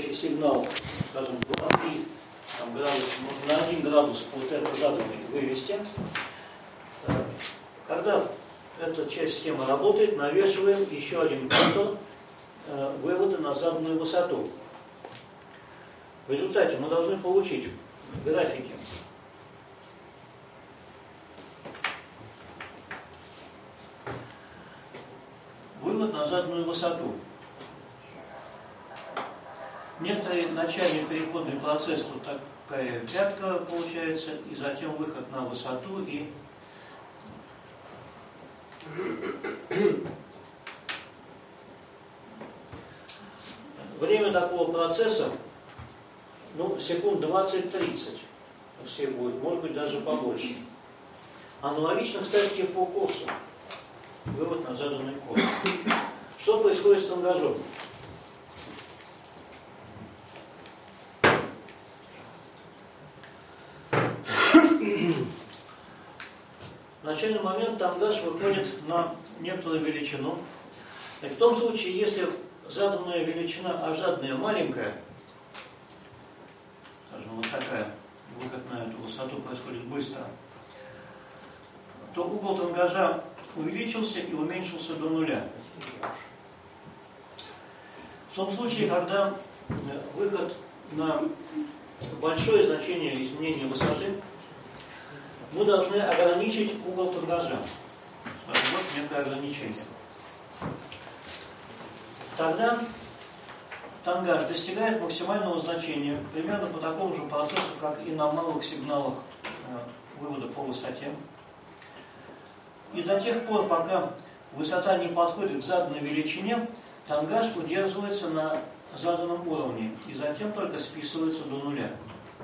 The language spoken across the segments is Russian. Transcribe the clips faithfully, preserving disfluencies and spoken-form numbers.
входящий сигнал, скажем, два-три градуса, можно на один градус вот это заданный вывести. Когда эта часть схемы работает, навешиваем еще один контур вывода на заданную высоту. В результате мы должны получить графики вывод на заданную высоту. Некоторый начальный переходный процесс, тут такая пятка получается, и затем выход на высоту и время такого процесса, ну, секунд двадцать-тридцать все будет, может быть даже побольше. Аналогично, кстати, и по курсу. Вывод на заданный курс. Что происходит с тангажом? В начальный момент тангаж выходит на некоторую величину. И в том случае, если заданная величина, а заданная маленькая, скажем, вот такая, выход на эту высоту происходит быстро, то угол тангажа увеличился и уменьшился до нуля. В том случае, когда выход на большое значение изменения высоты, мы должны ограничить угол тангажа. Вот некое ограничение. Тогда тангаж достигает максимального значения примерно по такому же процессу, как и на малых сигналах вывода по высоте. И до тех пор, пока высота не подходит к заданной величине, тангаж удерживается на заданном уровне и затем только списывается до нуля.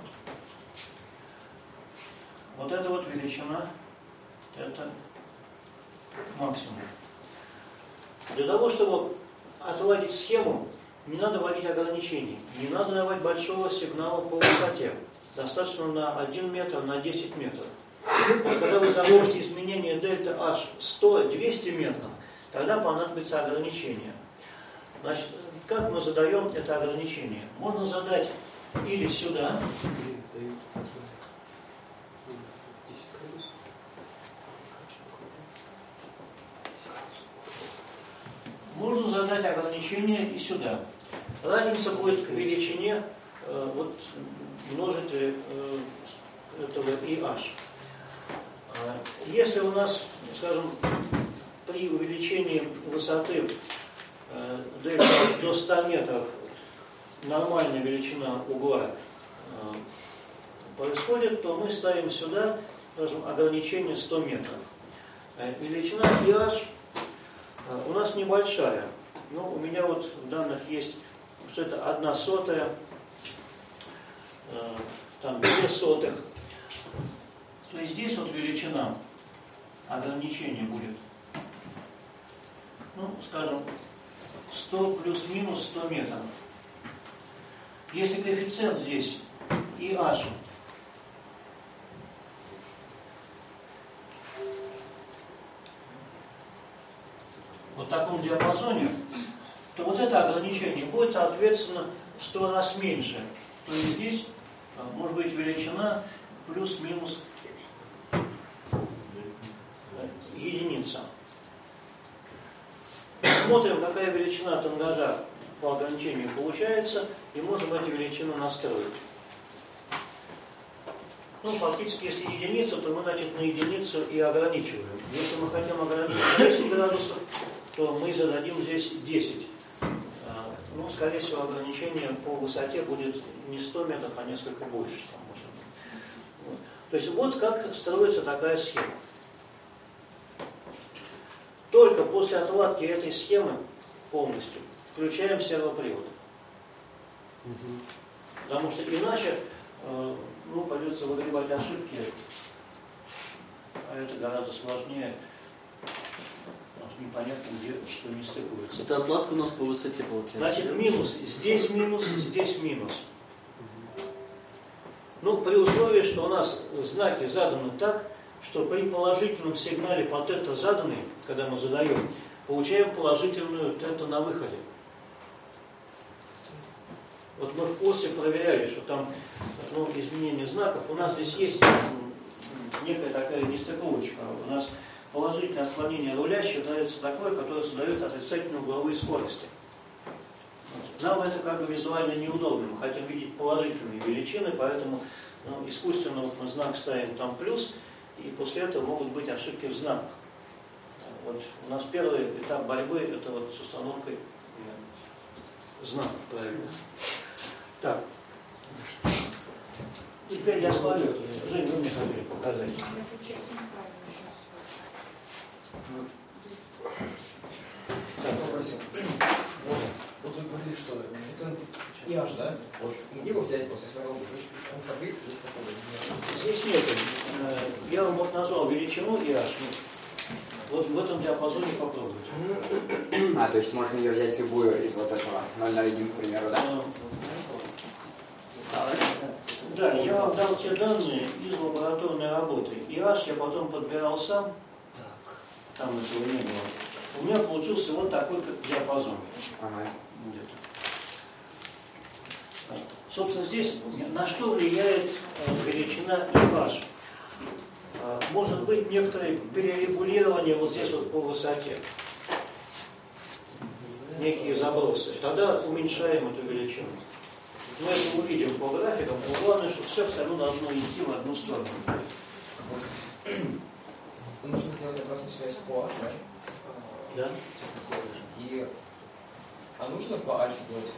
Вот эта вот величина, это максимум. Для того, чтобы отладить схему, не надо вводить ограничений, не надо давать большого сигнала по высоте. Достаточно на один метр, на десять метров. Вот когда вы заложите изменение дельта H сто-двести метров, тогда понадобится ограничение. Значит, как мы задаем это ограничение? Можно задать или сюда, можно задать ограничение и сюда. Разница будет к величине э, вот, множителя э, этого и h. Если у нас, скажем, при увеличении высоты э, до ста метров нормальная величина угла э, происходит, то мы ставим сюда, скажем, ограничение сто метров. Э, величина и h э, у нас небольшая. Но у меня вот в данных есть, что это одна сотая, э, там две сотых. То есть здесь вот величина ограничения будет, ну, скажем, сто плюс-минус сто метров. Если коэффициент здесь и h вот в таком диапазоне, то вот это ограничение будет, соответственно, в сто раз меньше. То есть здесь может быть величина плюс-минус единица. Смотрим, какая величина тангажа по ограничению получается, и можем эти величины настроить. Ну, фактически, если единица, то мы, значит, на единицу и ограничиваем. Если мы хотим ограничить десять градусов, то мы зададим здесь десять. Ну, скорее всего, ограничение по высоте будет не сто метров, а несколько больше. Вот. То есть вот как строится такая схема. Только после отладки этой схемы полностью включаем сервопривод. Угу. Потому что иначе э, ну, придется выгребать ошибки, а это гораздо сложнее, потому что непонятно, где что не стыкуется. Это отладка у нас по высоте получается. Значит, минус, здесь минус, здесь минус. Угу. Ну, при условии, что у нас знаки заданы так, что при положительном сигнале по тета заданный, когда мы задаем, получаем положительную тета на выходе. Вот мы в ОСе проверяли, что там ну, изменение знаков. У нас здесь есть некая такая нестыковочка. У нас положительное отклонение руля считается такое, которое создает отрицательные угловые скорости. Нам это как бы визуально неудобно. Мы хотим видеть положительные величины, поэтому ну, искусственно вот мы знак ставим там плюс, и после этого могут быть ошибки в знаках. Вот у нас первый этап борьбы это вот с установкой знаков правильно. Так. Теперь я смотрю. Жень, вы мне хотели показать. Так, попросил. Вот вы говорили, что коэффициент и h, да? Вот где его взять после своего таблицы здесь такого? Здесь нет. Я вам вот назвал величину и h. Вот в этом диапазоне попробуйте. А, то есть можно ее взять любую из вот этого ноль ноль один, к примеру, да? Да, я вам дал те данные из лабораторной работы. И h я потом подбирал сам. Там этого не было. У меня получился вот такой диапазон. Ага. Собственно, здесь на что влияет величина и h? Может быть некоторое перерегулирование вот здесь вот по высоте. Некие забросы. Тогда уменьшаем эту величину. Мы это увидим по графикам, но главное, что все все равно должно идти в одну сторону. Нужно сделать обратную связь по h, да? Да. И... А нужно по альфе делать?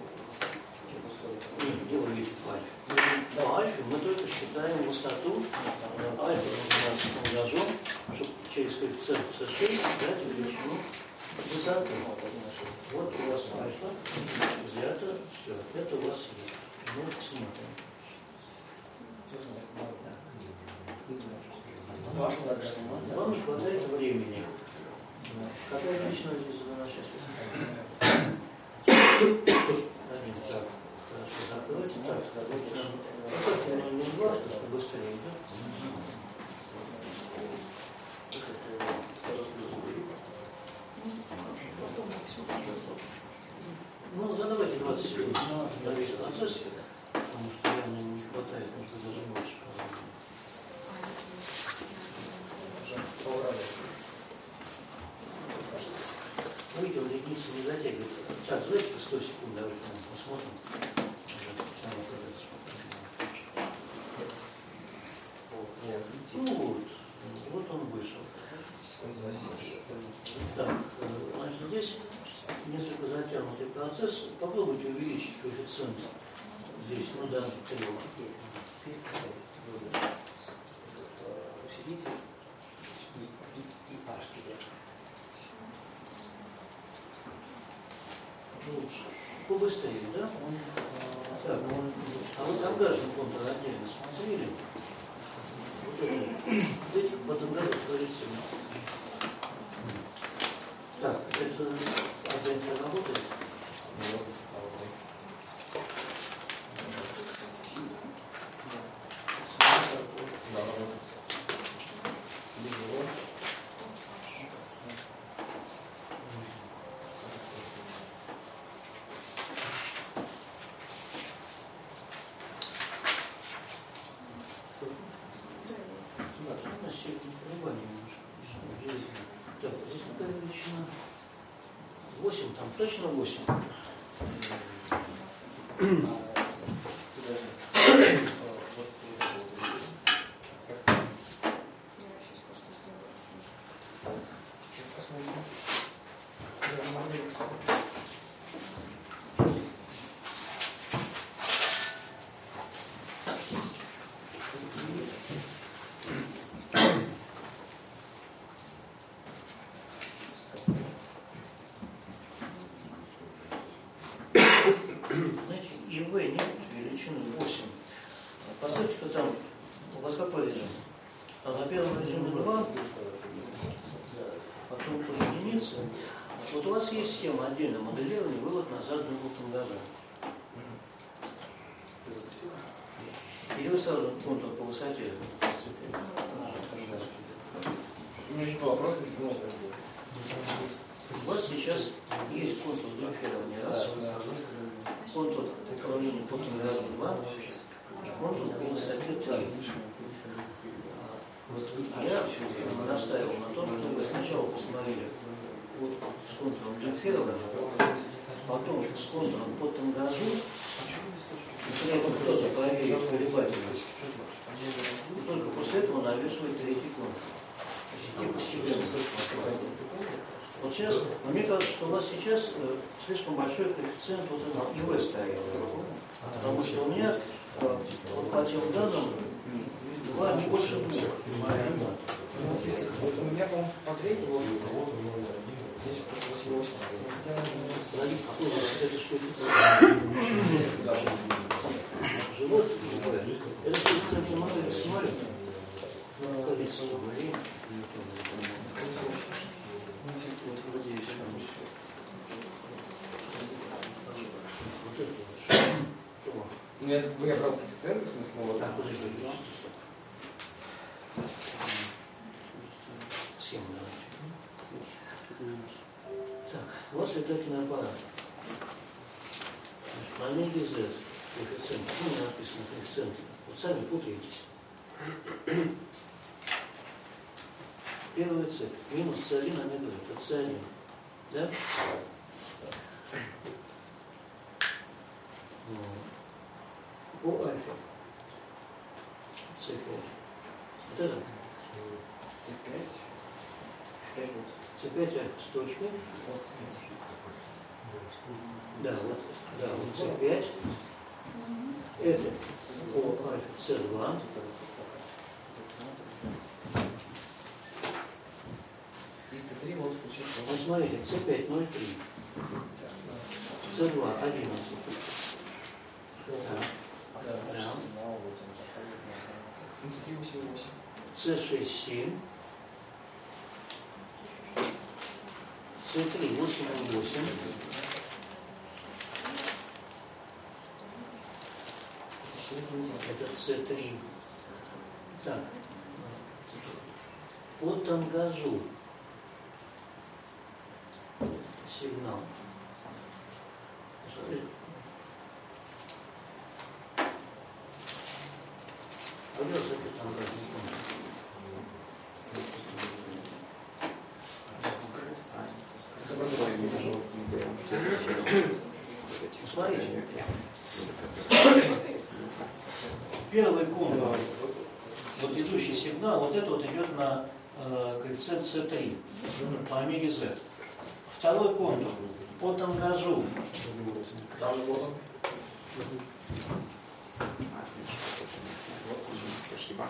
Где вы видите по альфе? По альфе мы только считаем высоту. Альфа у нас газон, чтобы через коэффициент шесть дать величину высоту. Вот у вас альфа, взято, все, это у вас есть. Ну, смотрим. Вам не хватает времени. Какая величина здесь за наша сейчас? Один, так, хорошо, закройте. Так, давайте нам не два, чтобы быстрее идет. Ну, задавайте двадцать секунд на весь процесс, потому что явно не хватает, может даже больше. Видео регницы не затягивает. Так, давайте сто секунд, давайте посмотрим. Ну вот, вот он вышел. Так, значит, здесь несколько затянутый процесс. Попробуйте увеличить коэффициент здесь, ну да, три. Усилитель и h теперь. Лучше. Побыстрее, да? Так, ну, а вот ангажный контур отдельно смотрели? Вот это. Видите, вот ангажный творится. Так, это опять работает? восемь, там точно восемь. Знаете, и в нет величины восемь. Поставьте-ка там, у вас какой режим? А на первом режиме два, потом по единице. Вот у вас есть схема отдельно моделирования, вывод на заданный угол ангажа. Или вы сразу контур по высоте? У меня еще был вопрос. У вас сейчас есть контур демпфирования, раз, контур давление по Тангазу два, и контур по высоте три. Вот я настаивал на том, чтобы вы сначала посмотрели вот с контуром Джексирования, потом с контуром по Тангазу, и при этом кто-то проверит колебательность. И только после этого навешивает третий контур. И постепенно. Вот сейчас, но мне кажется, что у вас сейчас э, слишком большой коэффициент вот этого И В стоял. Потому что у меня э, вот по тем данным два не больше двух. Вот если вот у меня, по-моему, по третьему, здесь восемь восемь. Какой у вас это что коэффициент? Живот? Это коэффициент модели смотрит? Ну, я, я брал коэффициенты, в смысле, вот. Схему давайте. Так, у вас летательный аппарат. На омеге Z коэффициент. Ну, написано коэффициент. Вот сами путаетесь. Первая цепь. Минус С один омега Z. Это С один. Да? По альфа. С пять. Вот это? С пять. С пять альфа с точкой. Да, вот, да, вот С пять. Это по альфа С два. И С три вот включается. Вот смотрите, С пять ноль три. С два одиннадцать. Да. Да. С три восемь восемь. С шесть семь. С три восемь восемь. Это С три. Так. По Тангазу сигнал. Смотри. А где же это Тангазу? Смотрите. Первый контур, вот идущий сигнал, вот это вот идет на э, коэффициент С три по омеге Z. Второй контур по Тангазу. Там же вот он. Спасибо.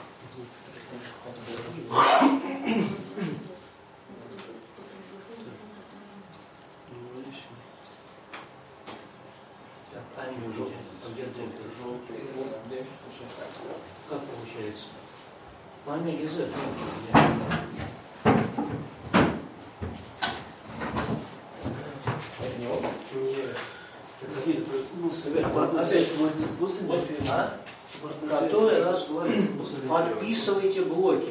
Так, а не увидели. А где демпфер? Желтый. Вот демпфер получается. Как получается? По омеге Z. Это не он? Нет. Ну, опять вот, а? Который раз говорю, подписывайте блоки.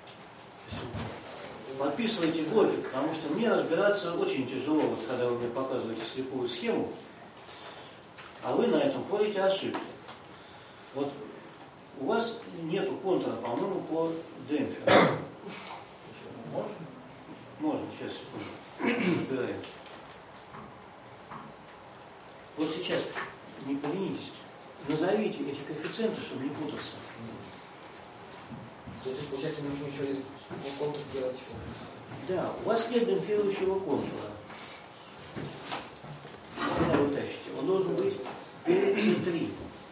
Подписывайте блоки, потому что мне разбираться очень тяжело, вот когда вы мне показываете слепую схему, а вы на этом ходите ошибки. Вот у вас нету контура, по-моему, по демпферу. Можно? Можно, сейчас, секунду. Разбираем. Вот сейчас, не поленитесь, назовите эти коэффициенты, чтобы не путаться. То есть, получается, мне нужно еще один контур делать. Да, у вас нет демпфирующего контура. Когда вы тащите, он должен быть перед С три.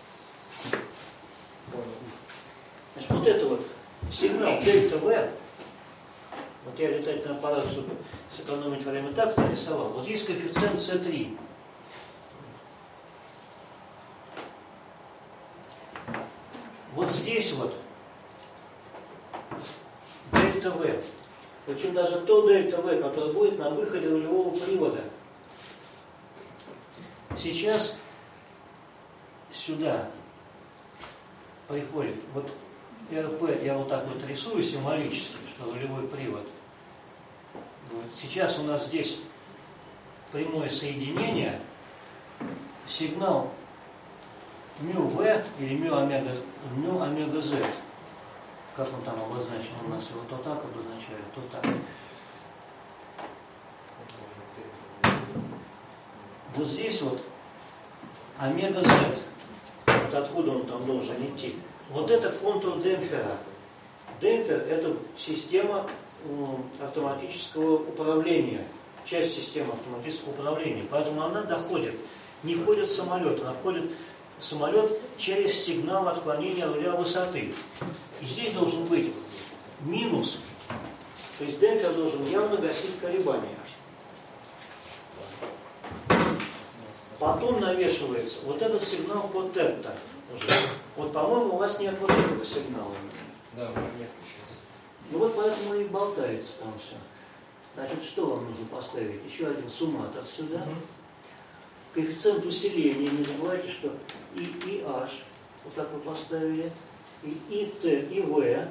Значит, вот это вот сигнал дельта В, вот я летательный аппарат, чтобы сэкономить время, так нарисовал. Вот есть коэффициент С три. Вот здесь вот дельта В. Причем даже то дельта В, которое будет на выходе рулевого привода. Сейчас сюда приходит, вот РП, я вот так вот рисую символически, что рулевой привод. Вот. Сейчас у нас здесь прямое соединение, сигнал мю В или мю омега, мю омега Z. Как он там обозначен у нас? Его то так обозначает, то так. Вот здесь вот омега Z. Вот откуда он там должен идти. Вот это контур демпфера. Демпфер – это система автоматического управления. Часть системы автоматического управления. Поэтому она доходит, не входит в самолет, она входит в самолет через сигнал отклонения руля высоты. И здесь должен быть минус, то есть демпфер должен явно гасить колебания. Потом навешивается вот этот сигнал вот это. Вот, по-моему, у вас нет вот этого сигнала. Да, у меня нет сейчас. Ну вот поэтому и болтается там все. Значит, что вам нужно поставить? Еще один сумматор сюда. Угу. Коэффициент усиления, не забывайте, что и, и H, вот так вы поставили, и, и T, и V,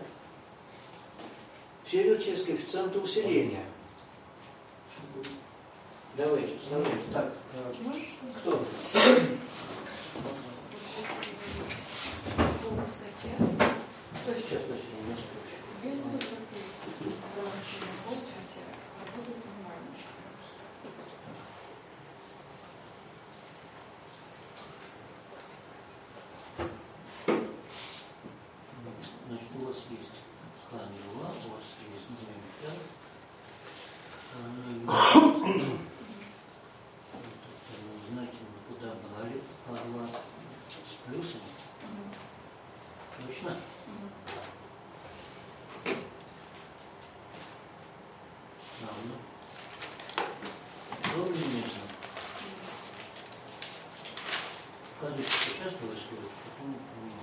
все идут через коэффициенты усиления. Давайте, вставляйте. Так, кто? По высоте. То есть Сейчас, подожди, немножко. без высоты ограничения по высоте работает нормально. Значит, у вас есть хан два, у вас есть демпфер. Знаете, мы куда брали ка два с плюсом? Точно? Правда. Что конечно. Кажется, сейчас происходит, потом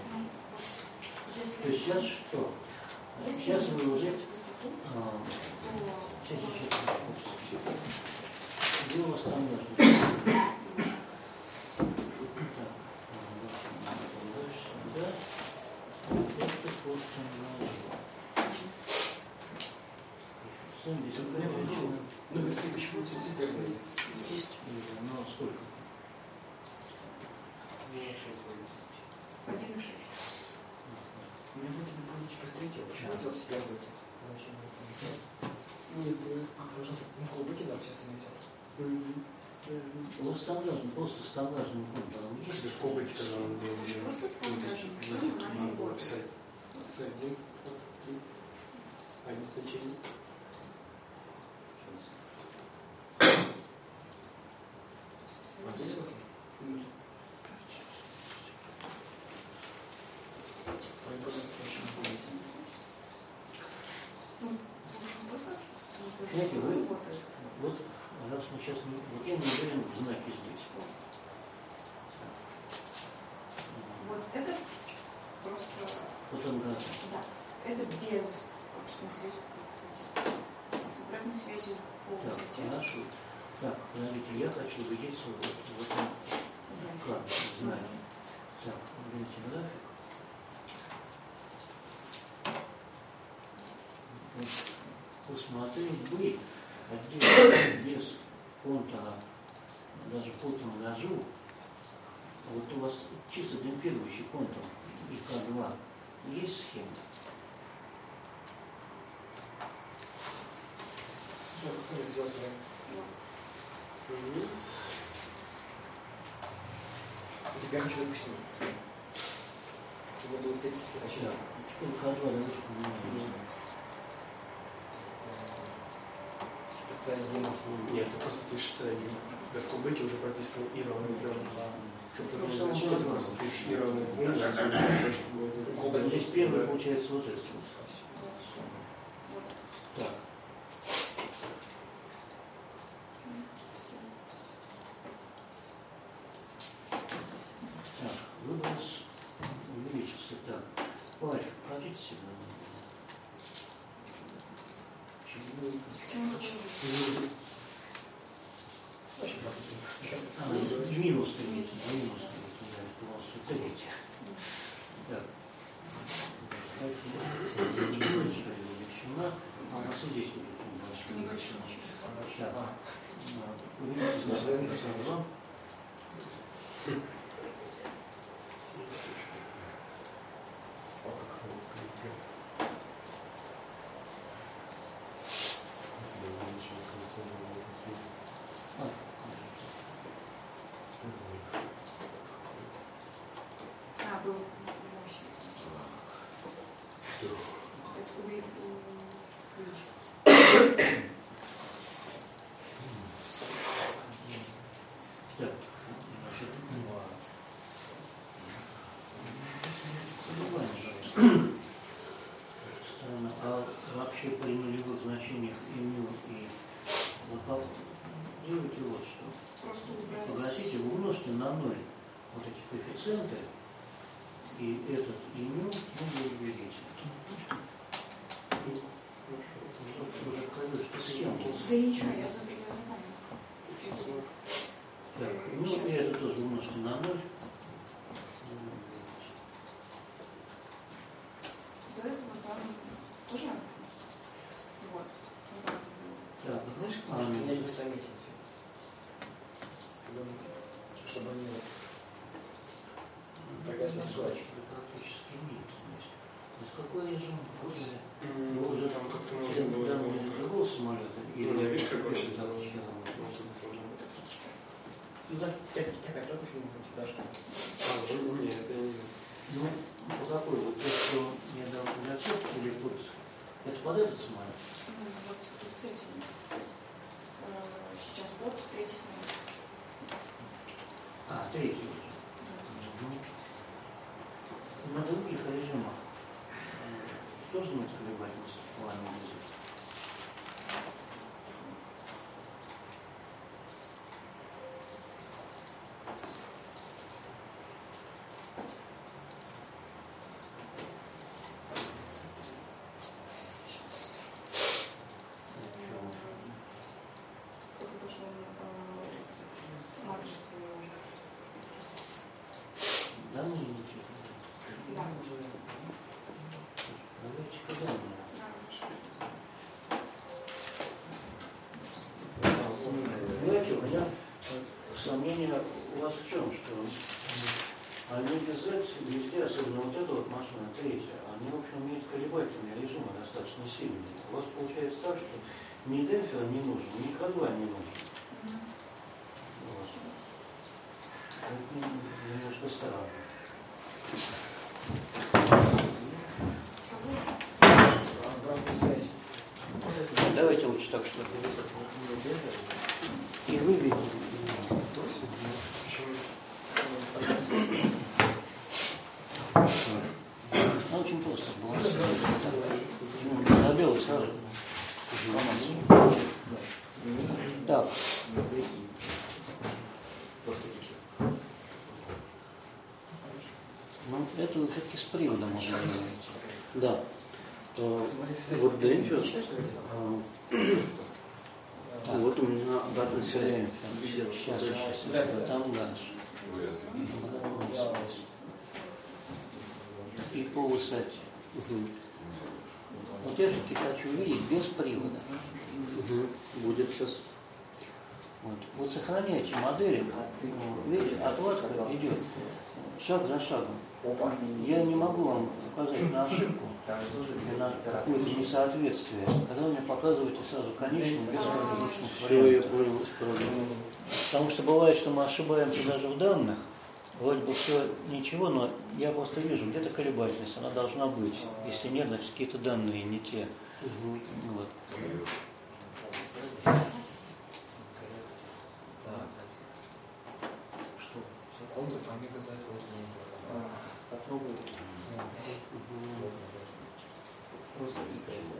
то есть сейчас что? Сейчас вы уже... А, сейчас, сейчас, где у вас там нужно? Так, дальше сюда. Это просто сами здесь ограничено. Ну, это почему теперь Есть? Ну, сколько? один и шесть. У меня вроде бы будет быстрее, почему хотел себя выйти? Зачем это? Нет, потому что ну, в клубе кидал, все остальные взял. У вас стандартный, просто стандартный контур. Есть в кубике, когда он был где? Просто стандартный. Надо было писать С один, двадцать три, один значение. А здесь смысл? Они просто очень помнят. Ну, в общем, просто Знаете, вы, работает. вот раз мы сейчас не, вот я не уверен в знаке здесь. Вот это просто... Вот он, да. Да. Это без обратной связи по высоте. А с обратной связью по Так, высоте хорошо. Так, подождите, я хочу убедиться вот, вот он, как, знание. Так, уберите график. Посмотреть бы отдельно без контура, даже по тангажу. Вот у вас чисто демпфирующий контур и ка два. Есть схема? Что, как это сделать? Я хочу допустим. Чтобы было тридцать три точно. Теперь ка два давайте поменяем. С один. Нет, ты просто пишешь С один. У тебя в кубике уже прописано И равно трем. Чтобы Ну, такое само значение, ты собой. просто пишешь И равно двум, и точку будет. Вот здесь первый получается вот это. Так. Так, выброс увеличится. Так, Варя, покажите себя. А, минус третий, минус третий, у вас третий. Так. Небольшая величина. А у нас и здесь будет небольшая. Небольшая. Так. Увеличить название сразу. ноль вот эти коэффициенты, и этот, и ню нужно увеличить. Чтобы уже что схему. Да ничего, я запомнила. Так, ну и это тоже умножьте на ноль. До этого там тоже вот. Так, Знаешь, как а, можно менять места метить? Чтобы они вот... Тогда если желаешь. практически нет. То есть какой режим? Ну, уже там как-то для другого самолета? Или видишь, как вообще запущено? Ну да, какая только фильм даже. А, ну нет, это я не знаю. Ну, вот такой вот, то, что я дал для оценки, или вот, это под этот самолет? Ну, вот тут с этим. Сейчас вот третий самолет. А, третий уже. Ну, на других режимах тоже нет колебательности в плане языка. Да, ну ничего. Да. Давайте когда мне. Знаете, у меня сомнение у вас в чем, что они без Z везде, особенно вот эта вот машина третья, они, в общем, имеют колебательные режимы достаточно сильные. У вас получается так, что ни демпфер не нужен, ни кадва не нужен. Вот. Это немножко странно. Обратная связь. Давайте лучше так, что и выведем. Ну, очень просто было. Забил сразу. Так. Ну, это все-таки с приводом можно делать. Да. То, вот демпфер. А, вот у меня обратная связь. Сейчас, сейчас, там дальше. И по высоте. Угу. Вот я все-таки хочу видеть без привода. Угу. Будет сейчас. Вот, вот сохраняйте модели. Видите, отводка идет шаг за шагом. Я не могу вам указать на ошибку, на какое-то несоответствие. Когда вы мне показываете сразу конечную, без промежуточных вариантов. Потому что бывает, что мы ошибаемся даже в данных. Вроде бы все ничего, но я просто вижу, где-то колебательность, она должна быть. Если нет, значит какие-то данные не те. Угу. Вот. Что? Он тут по мне казать вот не. Попробуй. Просто интересно.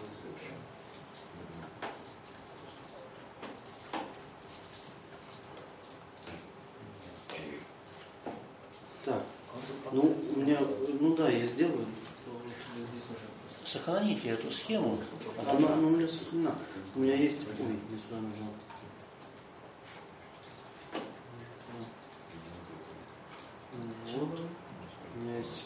Так, ну, у меня, ну да, я сделаю. Сохраните эту схему. А она, она у меня сохранена. У меня есть... Ой, не сюда нажал. Вот. У меня есть...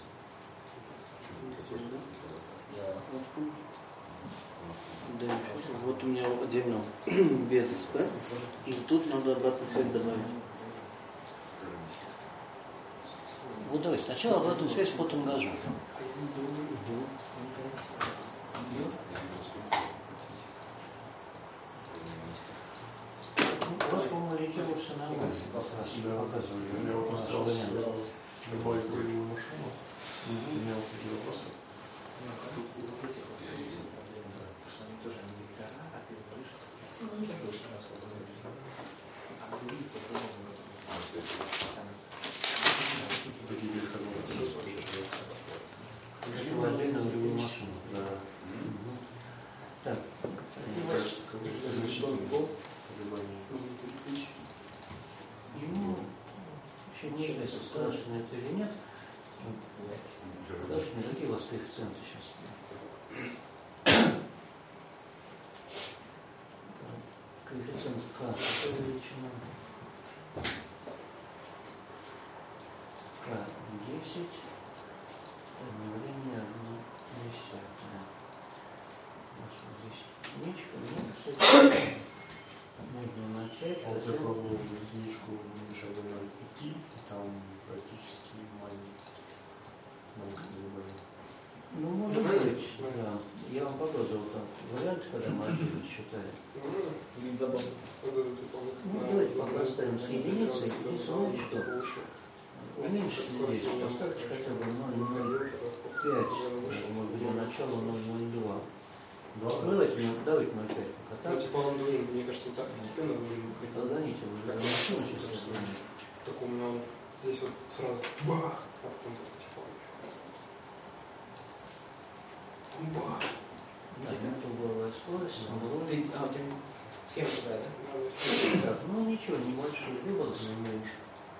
Да. Вот у меня отдельно без СП. И тут надо обратную связь добавить. Вот давайте сначала обратную связь по тангажу. Угу. У вас, по-моему, ориентировался все нормально. Показывали. У меня вопрос добавить боевую машину. У меня вот такие вопросы. Такие переходные вопросы. Решил отдельно другую машину. Да. Так. Мне кажется, как бы значительный пол колебаний. Ну, Вообще неизвестно, страшно это или нет. Даже никакие у вас коэффициенты сейчас. Коэффициент К какая величина? К десять. Обновление одна десятая. Здесь единичка. Ну, кстати, можно начать. А вот я пробовал единичку мешать домой идти, и там практически маленький. Ну, может быть, да. Я вам показывал там вариант, когда мы ошибки считали. Будет забавно. Ну, давайте пока оставим с единицей и смотрим, что уменьшить здесь, поставьте хотя бы ноль ноль пять, может быть, для начала ноль ноль два. Давайте, давайте ноль пять пока так. Ну, типа он должен, мне кажется, вот так постепенно должен выходить. Отгоните, вы же машину сейчас. Так у меня вот здесь вот сразу бах, а потом так потихонечку. Бах. Да, это была скорость, самород. Ты, а, у тебя схема такая, да? Так, ну ничего, небольшой выбор. Меньше.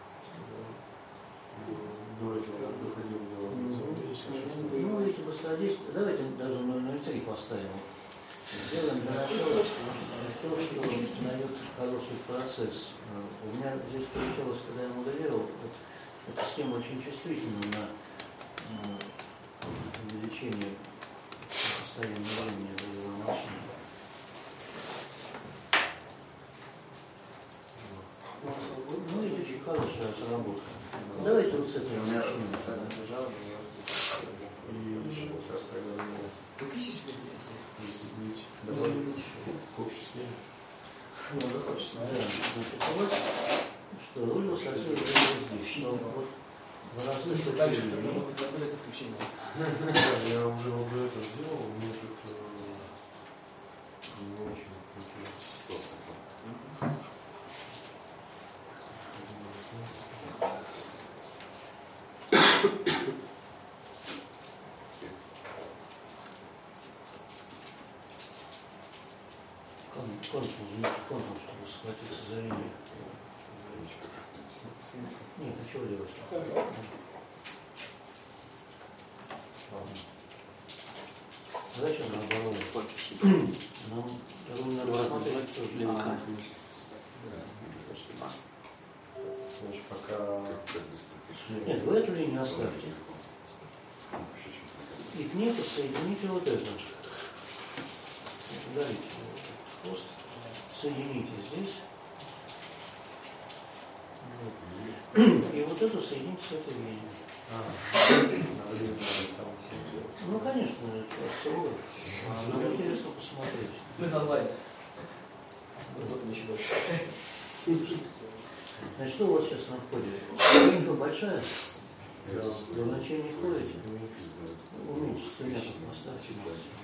До этого доходил до Ну, эти посадить, давайте даже ноль ноль три поставим. Сделаем для начала то, что дает хороший процесс. У меня здесь получилось, когда я моделировал, вот, эта схема очень чувствительна на увеличение постоянного времени боевой машины. Ну, это очень хорошая разработка. Давайте вот с этого начнем. И еще вот раз, когда мы Какие здесь будет? присоединить, Давай добавить быть. к общей схеме. Ну, да, хочется. Да, значит, вот, что руль высоты здесь, что вот в различных Дальше режимах. это включение. Я уже вот до этого сделал, мне что-то не очень интересно ситуация. Контур, контур, чтобы схватиться за линию. Нет, а чего делать? Зачем наоборот? Нам руль надо рассмотреть тоже. Значит, пока... Нет, вы эту линию оставьте. И к ней подсоедините вот это. Ударите вот хвост. Соедините здесь. Вот. И вот эту соедините с этой линией. Ну, конечно, это особо. Нам интересно посмотреть. Мы онлайн. Вот это еще больше. Значит, что у вас сейчас на входе? Линька большая? Вы на чем не ходите? Уменьшите метод, поставьте.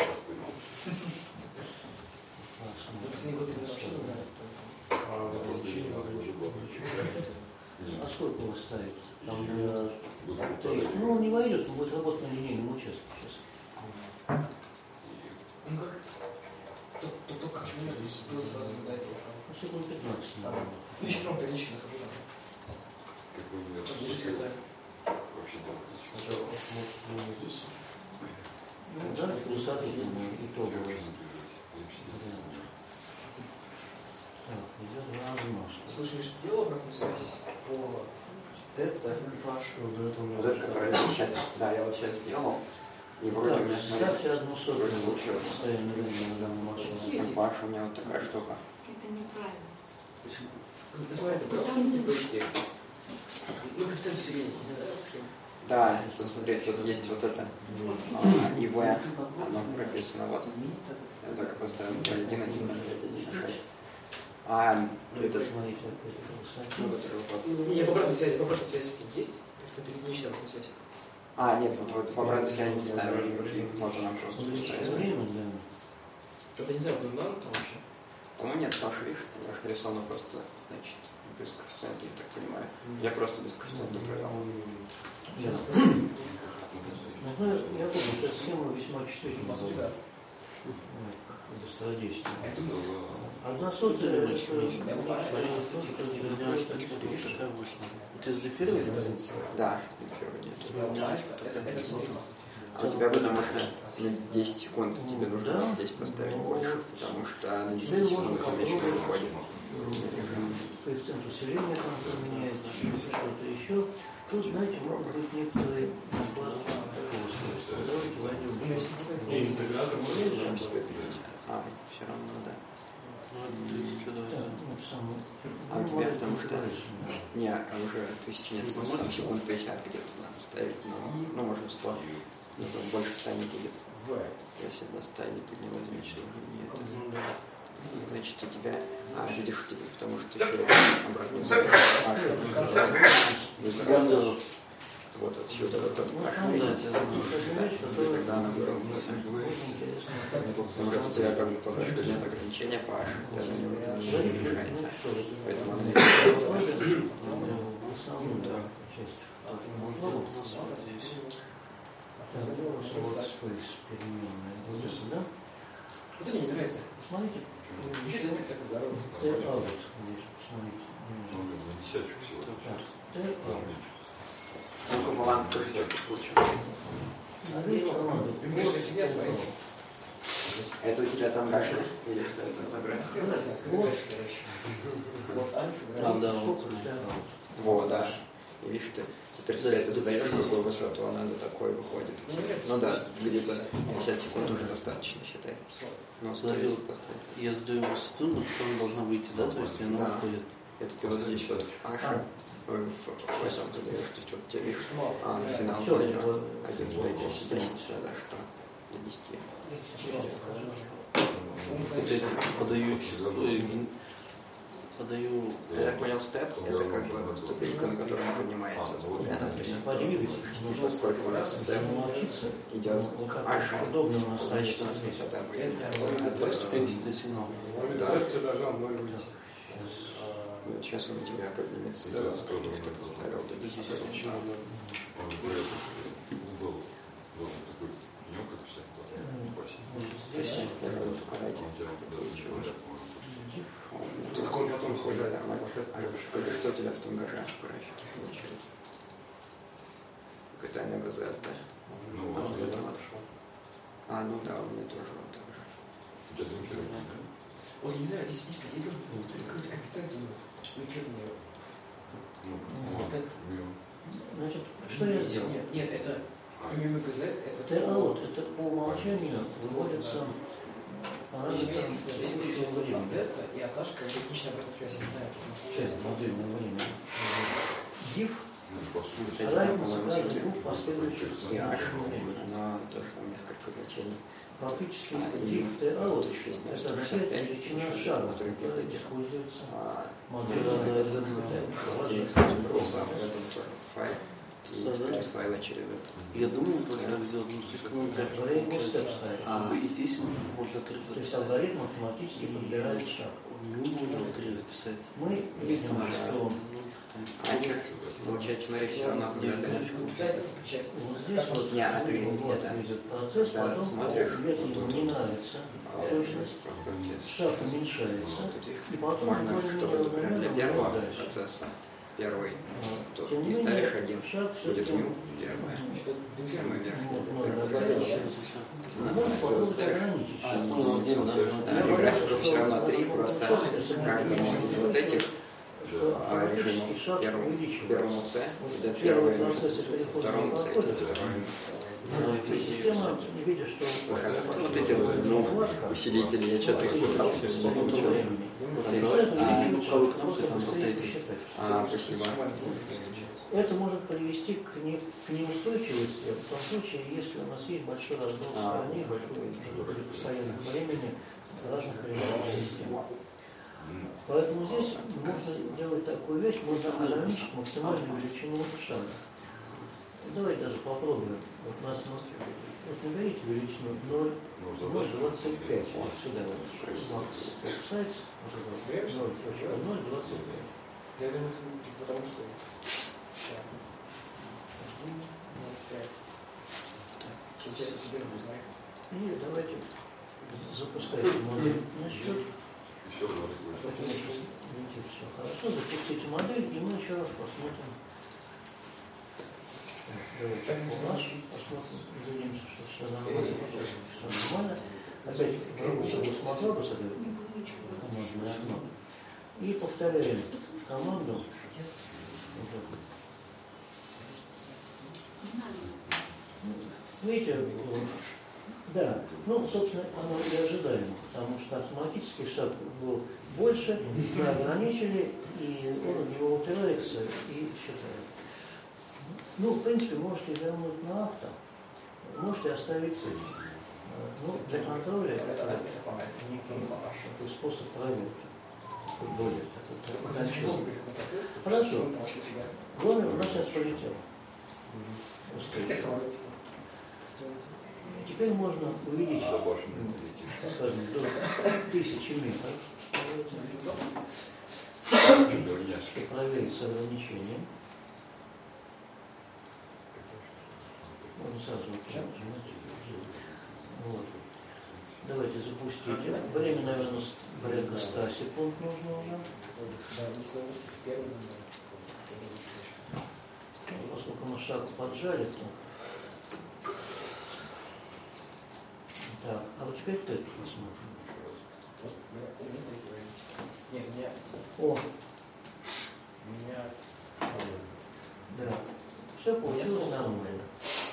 А сколько вы ставите? Там для... Ну, он не войдет, он будет работать на линейном участке сейчас. Ну как? Только как же меня было сразу дать. Ну, секунд пятнадцать. Ну, еще прям прилично хожу. Лежит какая-то. Сначала, может, мы здесь? Да, высоты итоговые. Так, идет размашка. Слушай, Миш, ты делал обратную связь по тета? Вот до этого у меня Вот это, которое я сейчас, да, я вот сейчас сделал. И вроде Так, у меня, смотри, ставьте одну сотую вроде вот лучше. постоянно время на данную машину. там Паша, у меня вот такая штука. Это неправильно. Почему? Ну, смотри, ты брал какие-то. Ну, коэффициент усиления. Да, тут смотри, тут есть вот это а, ИВ, оно прописано вот. Я только просто один, один, пять, один, шесть. А этот, Смотрите, опять это высота. ну, который вот. Не, по обратной связи, по обратной связи есть? Коэффициент единичной обратной связи. А, нет, вот, вот в обратной связи не знаю, вроде бы, вот она просто Увеличить устраивает. время, да. Это не знаю, нужна она там вообще? По-моему, нет, потому что, видишь, я же нарисовано просто, значит, без коэффициента, я так понимаю. Я просто без коэффициента провел. Да. Ну, я помню, что эта схема весьма чувствительна. По сути, да. Быстродействие. Одна сотая это... Это сдефировать? Да, а у тебя потому что на десять секунд тебе нужно здесь поставить больше, потому что на десять секунд он еще не выходит. Коэффициент усиления там поменяется, что-то еще. Тут, знаете, могут быть некоторые базовые такого свойства. Давайте возьмем. А, все равно, да. А у тебя потому что... Не, а уже тысячи нет, там секунд пятьдесят где-то надо ставить, но, ну, можно сто. Больше ста не будет. Если до ста не поднялось, значит, уже нет. Значит, у тебя... А, видишь, у тебя, потому что еще обратно сделал. Вот отсюда вот этот пошел. И тогда она выровняется. Потому что у тебя как бы пока что нет ограничения по H, я на него не решается. Поэтому она не Это мне не нравится. Смотрите. Еще ты так здорово. Сколько баланс тоже получил? Это у тебя там дальше? Или что это за график? А, да, вот. Вот, да. И видишь, ты теперь если ты задаешь такую высоту, она до такой выходит. Ну да, где-то пятьдесят секунд уже достаточно, считай. Ну, Смотри, я задаю высоту, но потом должна выйти, да? То есть она Да. выходит. Это ты вот здесь вот в H, в этом задаешь, то есть вот тебе видишь, а на финал Всё, пойдет вот. одиннадцать, десять, десять, да, что до десяти. Вот эти подаю число, подаю... Я так понял, степ — это как бы вот ступенька, на которой он поднимается с нуля, например. Поскольку у нас степ идет H, значит у нас высота будет. Это ступеньки до сигнала. Да. Вот сейчас он у тебя поднимется, и ты ты поставил до десяти. Здесь первый параметр получил. Так он потом снижается. А что у тебя в том гаже в графике получается? Какой-то омега Z, да? Ну, а, вот, вот, да. вот. А, ну да, у меня тоже вот так же. Ой, не знаю, здесь здесь где-то какой-то коэффициент у него. Ну, что мне... Значит, что я сделал? Нет, нет, это омега Z, это... ТА вот, это по умолчанию выводится Если параметром если времени. это и аташка, техничная обратная связь, не знаю, потому что... Часть модельного времени. Диф Это, равняется по-моему, каждый смотри. двух последующих И H, времени. оно тоже там несколько значений. Фактически А, и диф ТА вот, тут еще есть это сто цвет шестьдесят пять, величина еще шара, который которая будет используется А, моделью. здесь сам в этом тоже файл. И теперь из файла через это. Я думаю, просто так сделать, ну, слишком много графиков Время получается. степ ставить. А и здесь можно То есть отрезать. алгоритм автоматически подбирает шаг. Ну, можно три записать. Мы видим, Да. что А нет, получается, смотри, все равно, когда ты... часть. вот здесь вот Не, а ты вот это... идет процесс, Да, потом смотришь, если вот ему тут не вот. нравится А, точность, шаг уменьшается, и потом Можно, более-менее чтобы, например, для равномерно первого идет дальше. процесса первый, то Тем не и ставишь менее, один, шаг будет все-таки ню, первая, самый верхний, ну, первый. можно Ты попробовать ставишь. ограничить. А, шаг. ну, один, да, да, и графиков все равно три, просто каждому из вот этих Что а, автоматически режиму шаг первому, увеличивается. первому C Вот идет первый первый, процесс и переход второму не C подходит. идет второй. Ну, и система, не видя, что Вот эти вот, ну, усилители, я что-то их пытался, не получил. А, спасибо. Это может привести к, не, к неустойчивости в том случае, если у нас есть большой разброс А, страны, большой постоянных времени разных режимов системы. Поэтому здесь можно делать такую вещь, можно ограничить максимальную величину шага. Давайте даже попробуем. Вот у нас, вот наберите величину ноль двадцать пять. Вот сюда вот. Сайт ноль двадцать пять. Я думаю, это потому что... Сейчас. ноль пять. Получается, себе нужно. И давайте запускайте модель на счет. Все хорошо, запустите модель, и мы еще раз посмотрим. Давайте наш посмотрим, извинимся, что все нормально, все нормально. Опять работу смотрел, посмотрел командное окно. И повторяем команду. Видите, да, ну, собственно, оно и ожидаемо, потому что автоматический шаг был больше, мы ограничили, и он в него упирается и считает. Ну, в принципе, можете вернуть на авто, можете оставить цель. Ну, для контроля это некий такой способ проверки. Более такой утонченный. Хорошо. Главное, у нас сейчас полетел. Теперь можно увидеть, скажем, до тысячи метров. И проверить с ограничением. Можно сразу вот. Давайте запустите. Время, наверное, порядка ста секунд нужно уже. Поскольку мы шаг поджали, то... Так, а вот теперь тест посмотрим. Нет, у меня... О! У меня... Да. Все получилось нормально.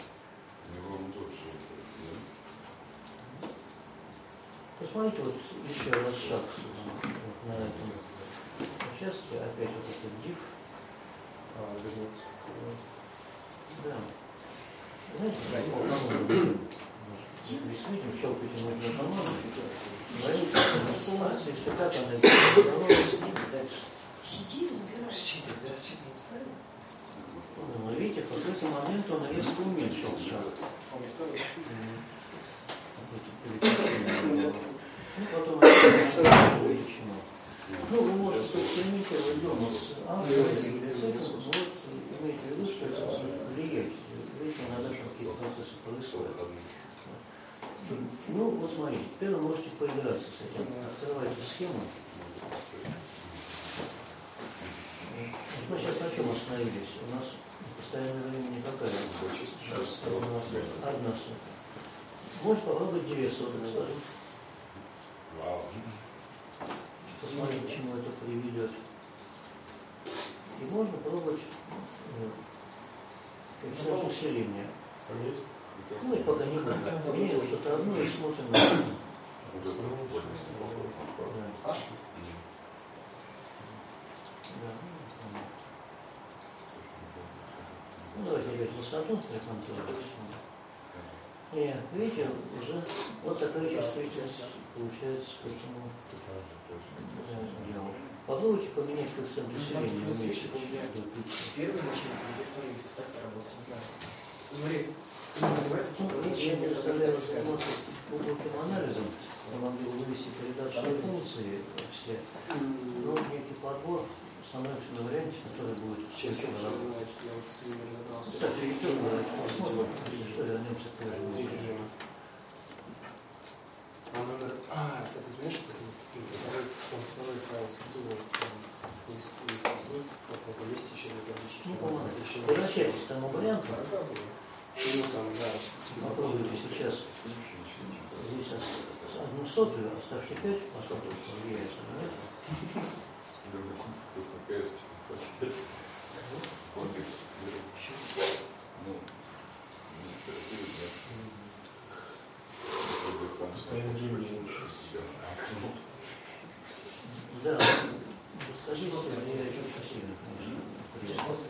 Посмотрите, вот еще раз шаг вот на этом участке, опять вот этот div. А, да. Знаете, по-моему, видим, щелкайте нужно команду. Говорите, что информация, если как она сделала, дальше. Ну, видите, в какой-то момент он резко уменьшил шаг. Ну, потом увеличено. Ну, вы можете экспериментировать дома с автором или цифром, вот имейте в виду, что это влияет. Видите, иногда какие-то процессы происходят. Ну, вот смотрите, теперь вы можете поиграться с этим. Открывайте схему. Мы сейчас на чем остановились? У нас постоянное время никакая. Сейчас у нас одна сотка. Можете попробовать две соток сложить. Посмотрим, к чему это приведет. И можно пробовать коэффициент усиления. Ну и пока не будем. Меняем что-то одно и смотрим на это. Да. Да. Ну, давайте опять высоту для контроля. И видите, уже вот такая чувствительность получается к этому делу. Попробуйте поменять коэффициент усиления вместе. Первый начинает, или второй, так работает, не знаю. Смотри, ну, я не представляю, что глубоким анализом мы могли вывести передачные функции все, но некий подбор становится на варианте, который будет честно работать. Кстати, еще посмотрим, что вернемся к прежнему режиму. А, это знаешь, второй файл скидывал, есть еще не помогает. Возвращайтесь к тому варианту. Попробуйте сейчас здесь одну сотую, оставьте пять, поскольку влияет на это. Да, быстродействие влияет очень сильно, конечно.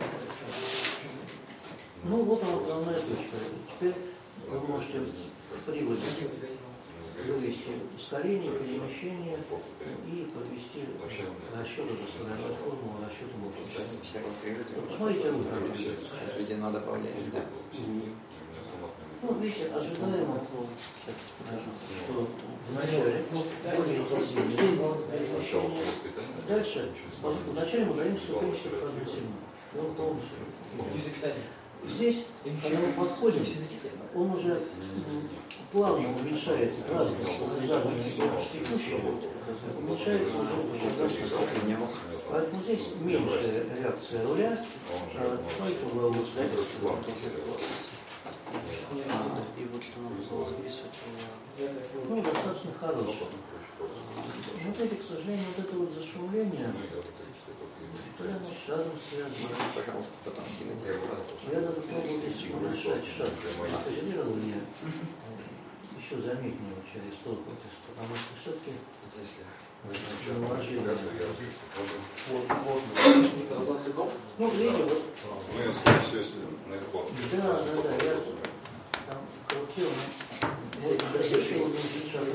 Ну вот она главная точка. Теперь вы можете в приводе вывести ускорение, перемещение и провести расчеты, восстановить формулу расчета мощности. Посмотрите руку. Сейчас, видимо, надо повлиять, да? Ну, видите, ожидаемо, что вначале более интенсивное. Дальше, вначале мы даем ступенчатый входной сигнал. И он полностью. Здесь, когда мы подходим, он уже плавно уменьшает разность задания скорости текущего, уменьшается уже очень важно. Поэтому здесь меньшая реакция руля, а строить угловую связь. И вот что надо было записывать. Ну, достаточно хороший. Ну, вот эти, к сожалению, вот это вот зашумление, то ли оно с шагом связано. Пожалуйста, потом кинете. Я даже пробовал здесь уменьшать шаг. Оперировал я еще заметнее вот через столкнутость, потому что все-таки наложили. Ну, видите, вот. Да, да, да, я там крутил, вот, решил уменьшить шаг.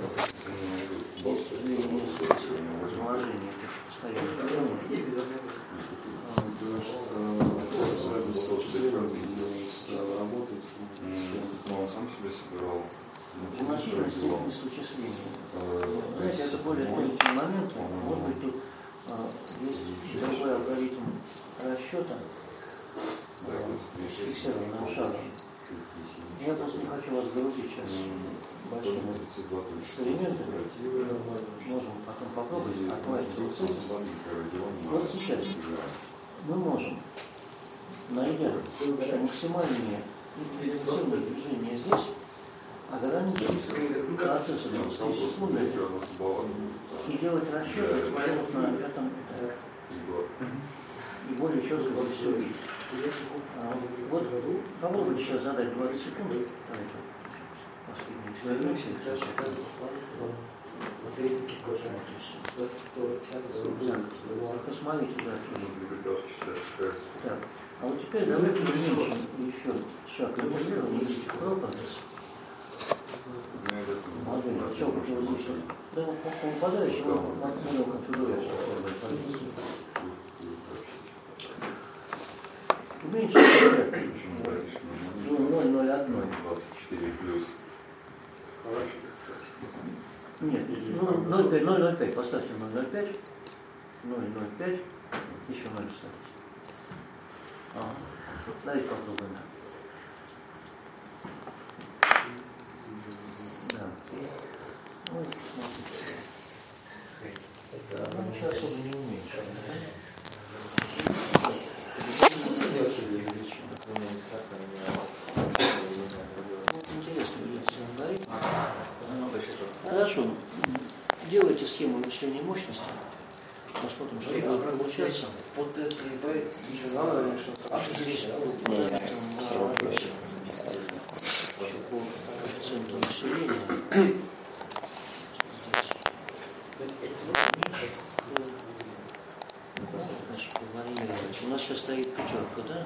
Положение постоянно. Он сам себя собирал. Значительной степени существования. Знаете, это более тонкий момент. Может быть, тут а, есть другой алгоритм расчета с фиксированным шагом. Я просто не хочу вас грузить сейчас большими экспериментами. Можем потом попробовать отводить вот с этим. Вот сейчас мы можем, найдя максимальные интенсивные движения здесь, ограничить процесс двадцать секунд и делать расчеты, смотря на этом и более четко здесь все видеть. Вот попробуйте сейчас задать двадцать секунд. Последний эксперимент. Посмотрите, да. Так, а вот теперь давайте уменьшим еще шаг регулирования из пропорций. Модель, что вот здесь вот. Да, он попадающий, он модель конфигурируется. Уменьшим до ноль ноль один. двадцать четыре плюс. Нет, ну, ноль ноль пять, поставьте ноль ноль пять, ноль ноль пять, еще ноль ставьте. А, давайте попробуем. Да. Ну, смотрите. Ну, ничего особо не уменьшим. Интересно, видите, алгоритм. Хорошо. Делайте схему вычисления мощности. Посмотрим, что будет получаться. Вот это и еще надо решить. А здесь нет, там по коэффициенту населения. Значит, поварировать. У нас сейчас стоит пятерка, да?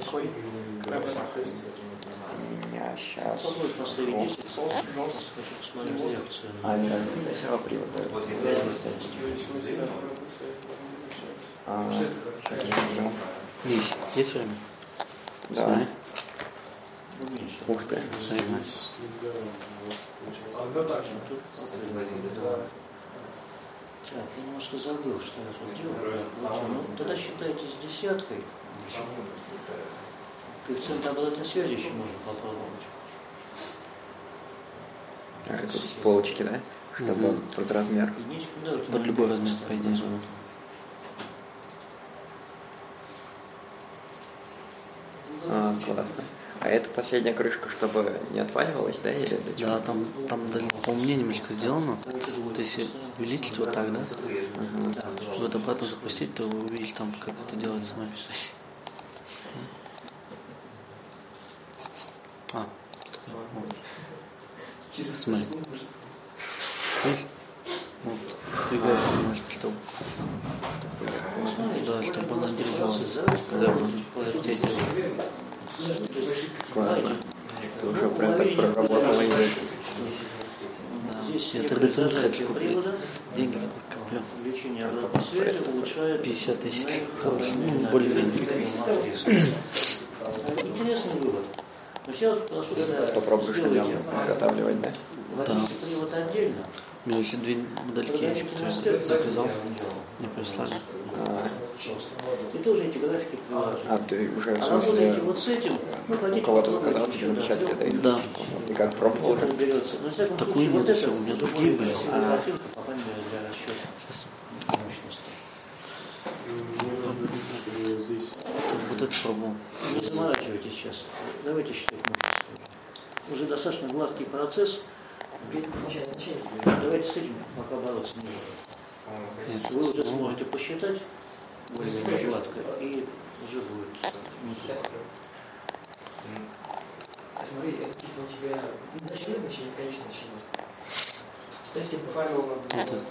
Я сейчас. Попробуй поставить десять. Хочу посмотреть реакцию. А, нет, все привода. А, Есть. Есть время? да. Уменьшим. Ух ты. Соединяйся. Так, я немножко забыл, что я тут делал. Ну, тогда считайте с десяткой. Коэффициент обратной связи еще можно попробовать. А, тут с полочки, да? Чтобы Угу. под размер. Единичку, да, вот Под любой размер, по идее. А, классно. А это последняя крышка, чтобы не отваливалась, да? Или до чего? Да, там, там дополнение немножко сделано. То есть если увеличить вот так, да? Угу. Чтобы это обратно запустить, то вы увидите там, как это делать сами. А, смотри. Видишь? Вот, двигайся немножко, чтобы... Да, чтобы она держалась. Когда будет полететь. Классно. Ты уже прям так проработала язык. Да. Я три дэ принтер хочу купить. Деньги коплю. Увеличение обратной связи улучшает пятьдесят тысяч. Ну, более-менее. Интересный вывод. Но сейчас просто когда Попробуешь на нем изготавливать, да? возьмите привод отдельно. У меня еще две модельки есть, которые я заказал. Мне прислали. А, И тоже эти графики приложены. а ты уже, в А работаете смысле, вот с этим, ну, у хотите кого-то попробовать заказал, еще, тебе напечатали, да, да? Да. И как пробовал уже? берется. Но, во всяком Такую случае, нет вот еще, это у меня вот другие были. красивая А. картинка, по крайней мере, для попробуем. Не заморачивайтесь сейчас. Давайте считать мышцы. Уже достаточно гладкий процесс. Давайте с этим пока бороться не будем. Вы уже сможете посчитать более-менее гладко, и уже будет ничего. Смотри, это типа у тебя изначальное значение, конечное значение. То есть типа правило надо... Это...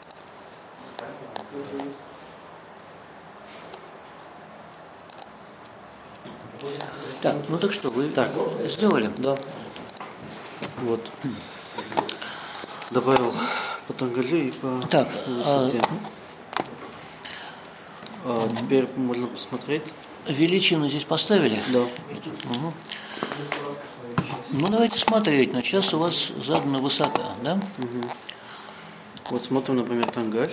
Так, ну так что, вы так сделали? Да. Вот. Добавил по тангажу и по так, высоте. А... А, теперь можно посмотреть. Величину здесь поставили? Да. Угу. Ну давайте смотреть. Но сейчас у вас задана высота, да? Угу. Вот смотрим, например, тангаж.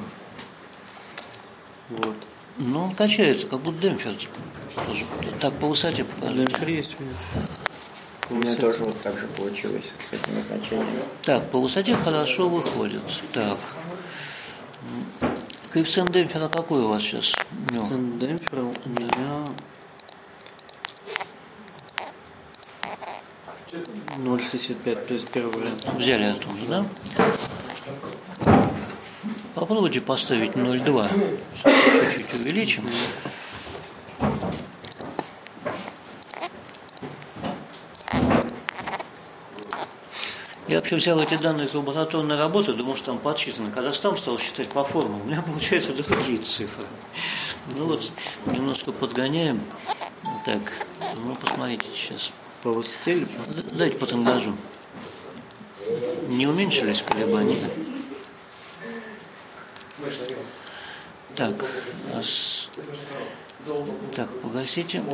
Вот. Ну, он качается, как будто демпфер. Так, по высоте покажите. Демпфер есть у меня. У меня тоже вот так же получилось с этими значениями. Так, по высоте хорошо выходит. Так. Коэффициент демпфера какой у вас сейчас? Коэффициент демпфера у меня ноль целых шестьдесят пять, то есть первый вариант. Взяли оттуда, да? Попробуйте поставить ноль целых два. Чуть-чуть увеличим. Я вообще взял эти данные из лабораторной работы, думал, что там подсчитано. Когда сам стал считать по формулам, у меня получаются другие цифры. Ну вот, немножко подгоняем. Так, ну посмотрите сейчас. По высоте или по? Дайте по тангажу. Не уменьшились колебания? Так, с... так, погасите.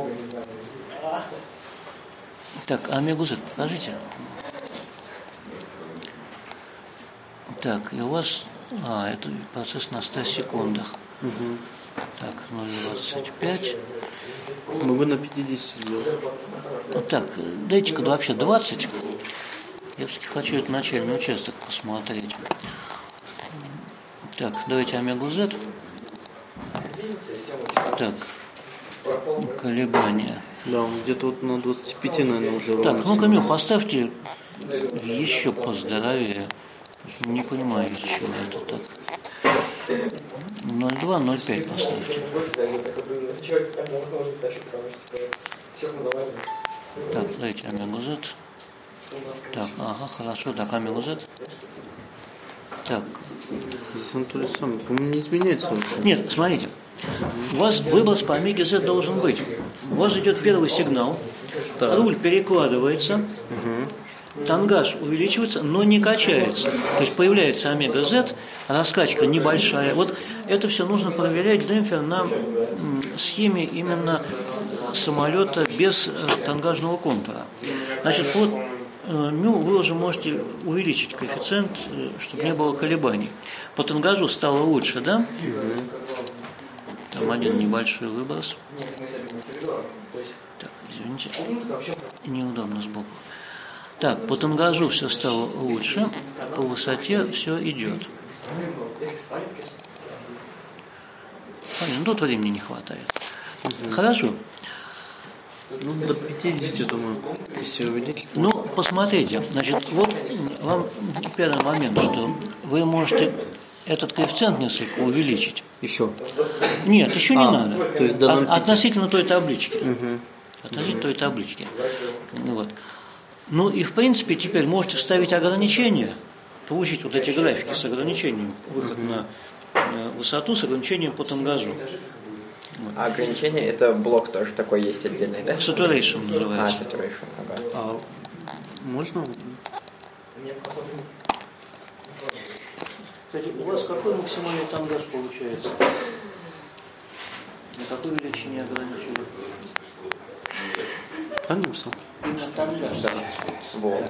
Так, омегу зет покажите. Так, и у вас... А, это процесс на ста секундах. Угу. Так, ноль целых двадцать пять. Могу на пятьдесят сделать. Так, дайте-ка вообще двадцать. Я все-таки хочу этот начальный участок посмотреть. Так, давайте омегу зет. Так, колебания. Да, он где-то вот на двадцати пяти, наверное, уже. Так, ну-ка, Мил, поставьте еще поздоровее. Не понимаю, из чего это так. ноль целых два, ноль целых пять поставьте. Так, дайте омегу зет. Так, ага, хорошо, так, омегу зет. Так. Здесь он то же самое, по-моему, не изменяется вообще. Нет, смотрите. У вас выброс по омеге зет должен быть. У вас идет первый сигнал, да. Руль перекладывается, угу. Тангаж увеличивается, но не качается. То есть появляется омега зет, раскачка небольшая. Вот это все нужно проверять демпфер на схеме именно самолета без тангажного контура. Значит, вот мю вы уже можете увеличить коэффициент, чтобы не было колебаний. По тангажу стало лучше, да? Там один небольшой выброс. Так, извините. Неудобно сбоку. Так, по тангажу все стало лучше, по высоте все идет. Ну, тут времени не хватает. Хорошо. Ну, до пятидесяти, думаю, если увеличить. Ну, посмотрите, значит, вот вам первый момент, что вы можете этот коэффициент несколько увеличить. Еще? Нет, еще не а, надо. То есть до От, относительно той таблички. Угу. Относительно той таблички. Вот. Ну и в принципе теперь можете вставить ограничения, получить вот эти графики с ограничением, выход угу. на э, высоту с ограничением по тангажу. Вот. А ограничение это блок тоже такой есть отдельный, да? Saturation называется. А, saturation, ага. А можно? Кстати, у вас какой максимальный тангаж получается? На какой величине ограничили? Понялся. Именно тангаж. Да. Вот.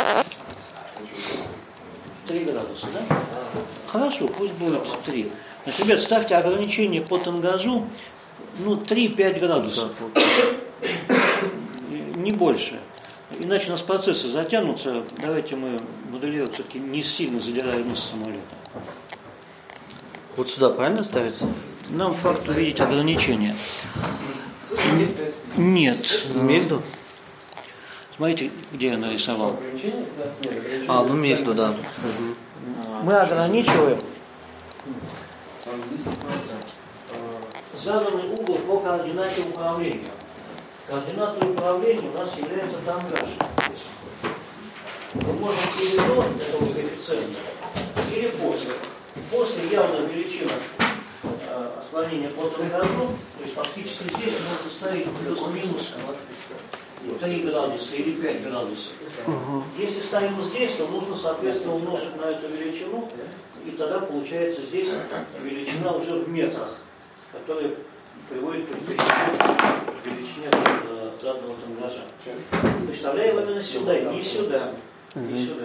Три градуса, да? Хорошо, пусть будет три. Значит, ребят, ставьте ограничение по тангажу, ну, три-пять градусов. Не больше. Иначе у нас процессы затянутся. Давайте мы моделировать все-таки не сильно задирая нос самолета. Вот сюда правильно ставится? Нам факт увидеть ограничения. Слушай, есть стоит спичка. Нет. Между? Смотрите, где я нарисовал. Ограничение? Да. Нет, ограничение. А, ну между, да. Мы ограничиваем Там есть заданный угол по координате управления. Координатой управления у нас является тангаж. Мы можем или до этого коэффициента, или после. После явно величина э, отклонения по тангажу, то есть фактически здесь можно ставить плюс-минус три градуса или пять градусов. Угу. Если ставим здесь, то нужно соответственно умножить на эту величину, и тогда получается здесь величина уже в метрах, которая приводит к величине э, заданного тангажа. Представляем именно сюда, не сюда, не сюда.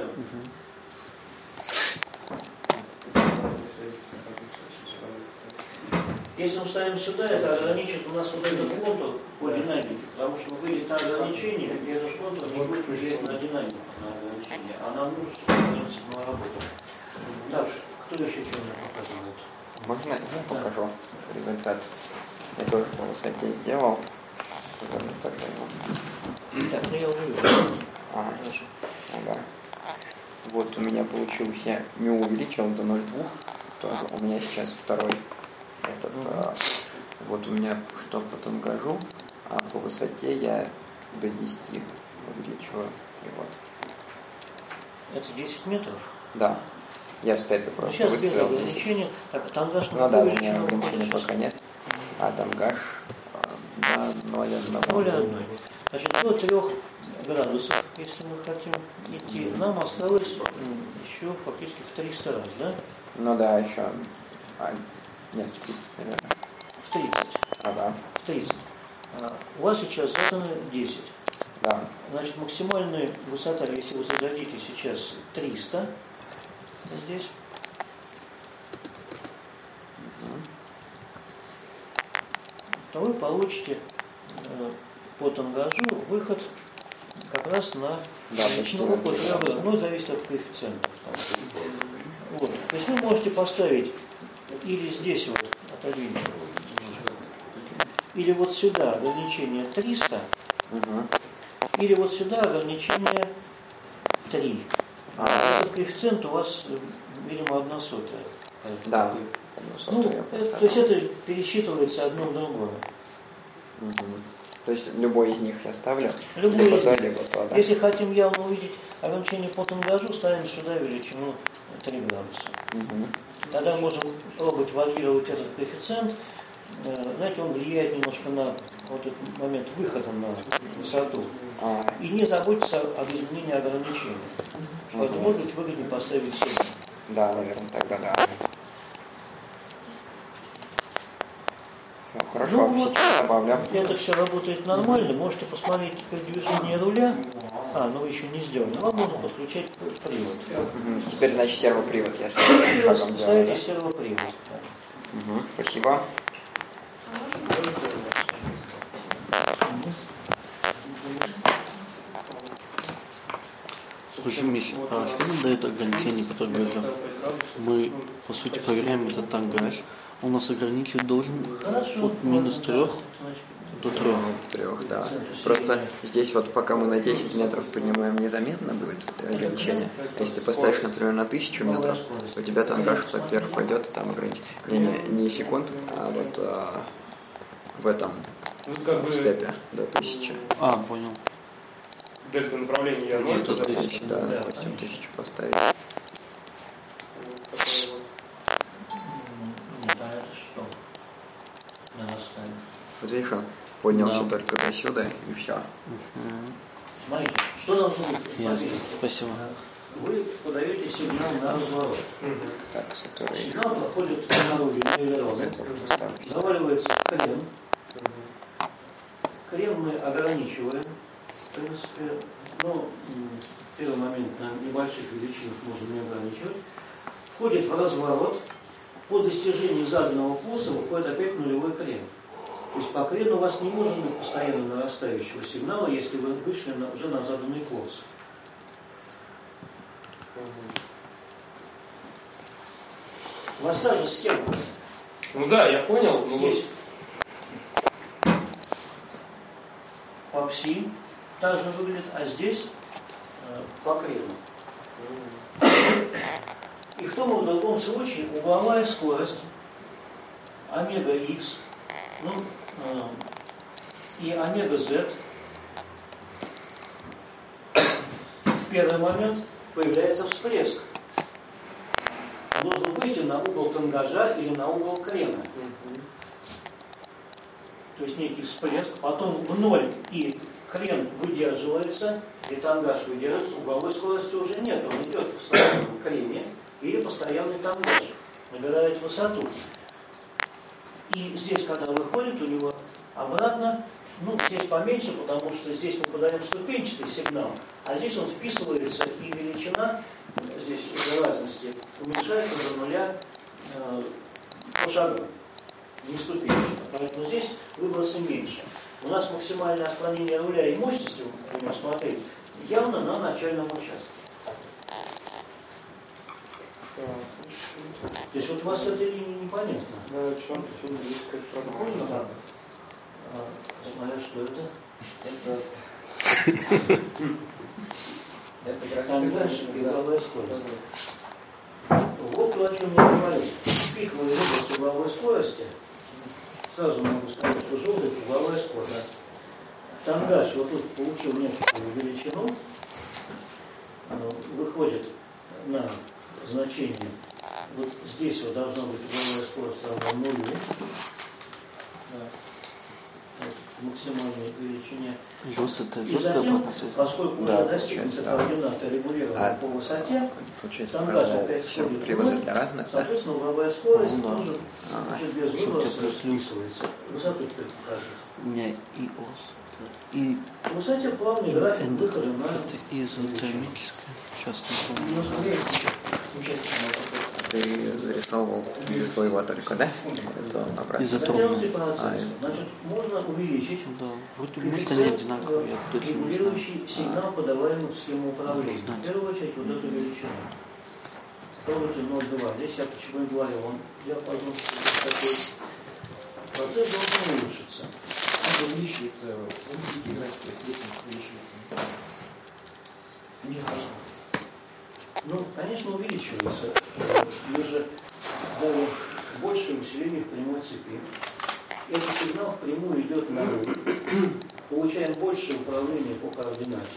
Если мы ставим сюда, это ограничит у нас вот этот контур по динамике, потому что выйдет на ограничение, и этот контур не будет влиять на динамику, на ограничение, а нам нужно, чтобы принципная работа. Дальше, кто еще что-нибудь показывает? Можно я покажу результат? Я тоже по высоте сделал. Потом я покажу. Так, ну я уже вижу. А, ага. Вот у меня получился, я мю увеличил до ноль целых две, тоже у меня сейчас второй этот, угу. а, вот у меня что по тангажу, а по высоте я до десяти увеличиваю, и вот. Это десять метров? Да, я в степе просто ну, выставил десять. Так, тангаж ну да, у меня ограничения пока нет, а тангаж до ноль целых одна. Значит, до трех градусов, если мы хотим идти, нам осталось еще фактически в триста раз, да? Ну да, еще, а, нет, в тридцать, наверное. В тридцать. Ага. В тридцать. А, у вас сейчас задано десять. Да. Значит, максимальная высота, если вы зададите сейчас триста здесь, угу. то вы получите э, по тангажу выход как раз на да, величину около трех градусов. Ну, зависит от коэффициентов. Там. Вот. То есть вы можете поставить или здесь вот, отодвиньте, или вот сюда ограничение триста, угу. или вот сюда ограничение три. А этот коэффициент у вас, видимо, одна сотая. Да. Ну, это, то есть это пересчитывается одно в другое. Угу. То есть любой из них я ставлю? Любой либо из то, них. либо то, да? Если хотим явно увидеть ограничение по тангажу, ставим сюда величину три градуса. Угу. Тогда можем пробовать варьировать этот коэффициент. Знаете, он влияет немножко на вот этот момент выхода на высоту. А. И не заботиться об изменении ограничений. Угу. Поэтому, может быть, выгоднее поставить сюда. Да, наверное, тогда да. Ну, хорошо, ну, вот, добавлю. Это все работает нормально. Можете посмотреть теперь движение руля. А, ну вы еще не сделали. Вам можно подключать привод. Угу. Теперь, значит, сервопривод я ставлю. Ставите сервопривод. Угу. Спасибо. Слушай, Миша, а что нам дает ограничение по тангажу? Мы, по сути, проверяем этот тангаж. Он нас ограничивать должен от минус трех до трех. Трех, да. Просто здесь вот пока мы на десять метров поднимаем, незаметно будет ограничение. Если ты поставишь, например, на тысячу метров, у тебя тангаж так вверх пойдет, и там ограничение. Не, не, не секунд, а вот а, в этом, в степе до тысячи. А, понял. Дельта направления я ноль, до тысячи, да, допустим, тысячу поставить. Вот видишь, он поднялся да. только до сюда, и все. Угу. Смотрите, что нам нужно? Ясно, спасибо. Вы подаете сигнал на разворот. Угу. Так, который... Сигнал проходит на руле, заваливается крем. Угу. Крем мы ограничиваем. В принципе, ну, первый момент на небольших величинах можно не ограничивать. Входит в разворот. По достижении заданного курса выходит опять нулевой крем. То есть по крену у вас не может быть постоянно нарастающего сигнала, если вы вышли на, уже на заданный курс. У вас та же схема. Ну да, я понял. Здесь по пси также выглядит, а здесь э, по криву. И в том и в другом случае угловая скорость омега х, ну, э, и омега z в первый момент появляется всплеск. Нужно выйти на угол тангажа или на угол крена. То есть некий всплеск, потом в ноль и крен выдерживается, и тангаж выдерживается, угловой скорости уже нет, он идет в постоянном крене или постоянный тангаж, набирает высоту. И здесь, когда выходит, у него обратно, ну, здесь поменьше, потому что здесь мы подаем ступенчатый сигнал, а здесь он вписывается, и величина, здесь из-за разности, уменьшается до нуля э, по шагам, не ступенчато. Поэтому здесь выбросы меньше. У нас максимальное отклонение руля и мощности, например, смотреть, явно на начальном участке. То есть вот у вас с этой линии непонятно. Да, о чем, о чем здесь как Похоже на так? Смотря что это. Это Там дальше угловая скорость. Вот то, о чем я говорил. Пиковые области угловой скорости. Сразу могу сказать, что желтый — угловая скорость. Тангаж вот тут получил некоторую величину. Оно выходит на значение. Вот здесь вот должна быть угловая скорость равна нулю. Максимальной величине. Жестко, это И жестко затем, обратная связь. поскольку Да, уже достигнута да. координата регулирования А, по высоте, Получается, тангаж провел опять все сходит в приводы ноль, для разных, да? соответственно, угловая скорость Ну да. тоже Ага. значит, без Чтоб выброса тебе плюс-плюс. вписывается. Высоту теперь покажет. У меня и ос. И В высоте плавный график выхода на... это изотермическое. Сейчас не помню. Ну, смотри, замечательный процесс. Ты зарисовывал для своего только, да? Это обратно. Изотропный. Затянутый процесс. А, это- Значит, можно увеличить Да, вроде может они коэффициент, одинаковые, я точно не знаю. регулирующий сигнал, подаваемый в схему управления. Надо знать. В первую очередь вот эту величину. Попробуйте ноль целых два. Здесь я почему и говорил, он диапазон такой. Процесс должен улучшиться. Он увеличивается, он будет играть, то есть если увеличивается. Ничего страшного. Ну, конечно, увеличивается. И уже дали большее усиление в прямой цепи. Этот сигнал впрямую идет на руль. Получаем большее управление по координате.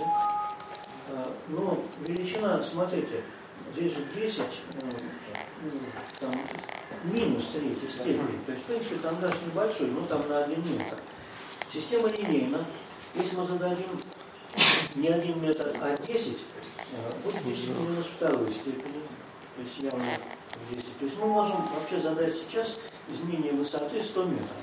Но величина, смотрите, здесь же десять, ну, там, минус третьей степени. То есть, в принципе, тангаж небольшой, но там на один метр. Система линейна. Если мы зададим не один метр, а десять, будет десять минус второй степени. То есть явно десять. То есть мы можем вообще задать сейчас изменение высоты сто метров.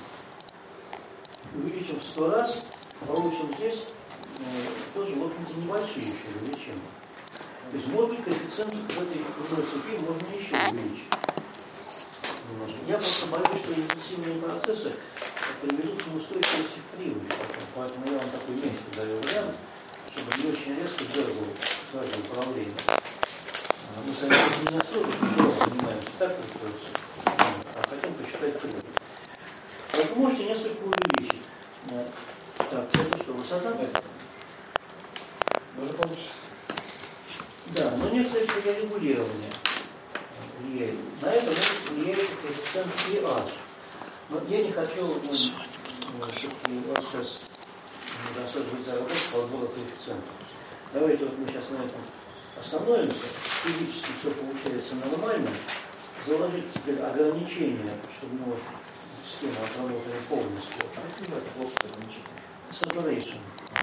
Увеличим в сто раз, получим здесь э, тоже, в общем-то, небольшие еще величины. То есть, может быть, коэффициент в этой прямой цепи можно еще увеличить. Немножко. Я просто боюсь, что интенсивные процессы приведут к неустойчивости в приводе. Поэтому я вам такой мягкий даю вариант, чтобы не очень резко дергал свое управление. Мы с вами не особо занимаемся, так приходится, а хотим посчитать привод. Поэтому можете несколько увеличить. Так, это что, высота? Даже получше. Да, но некоторые для регулирования влияют. На это может влиять коэффициент pH. Но я не хочу ну, все-таки вас сейчас рассаживать за работу по отбору коэффициентов. Давайте вот мы сейчас на этом остановимся. Физически все получается нормально. Заложить теперь ограничения, чтобы мы схему отработали полностью. Как называется плоское ограничение? Saturation.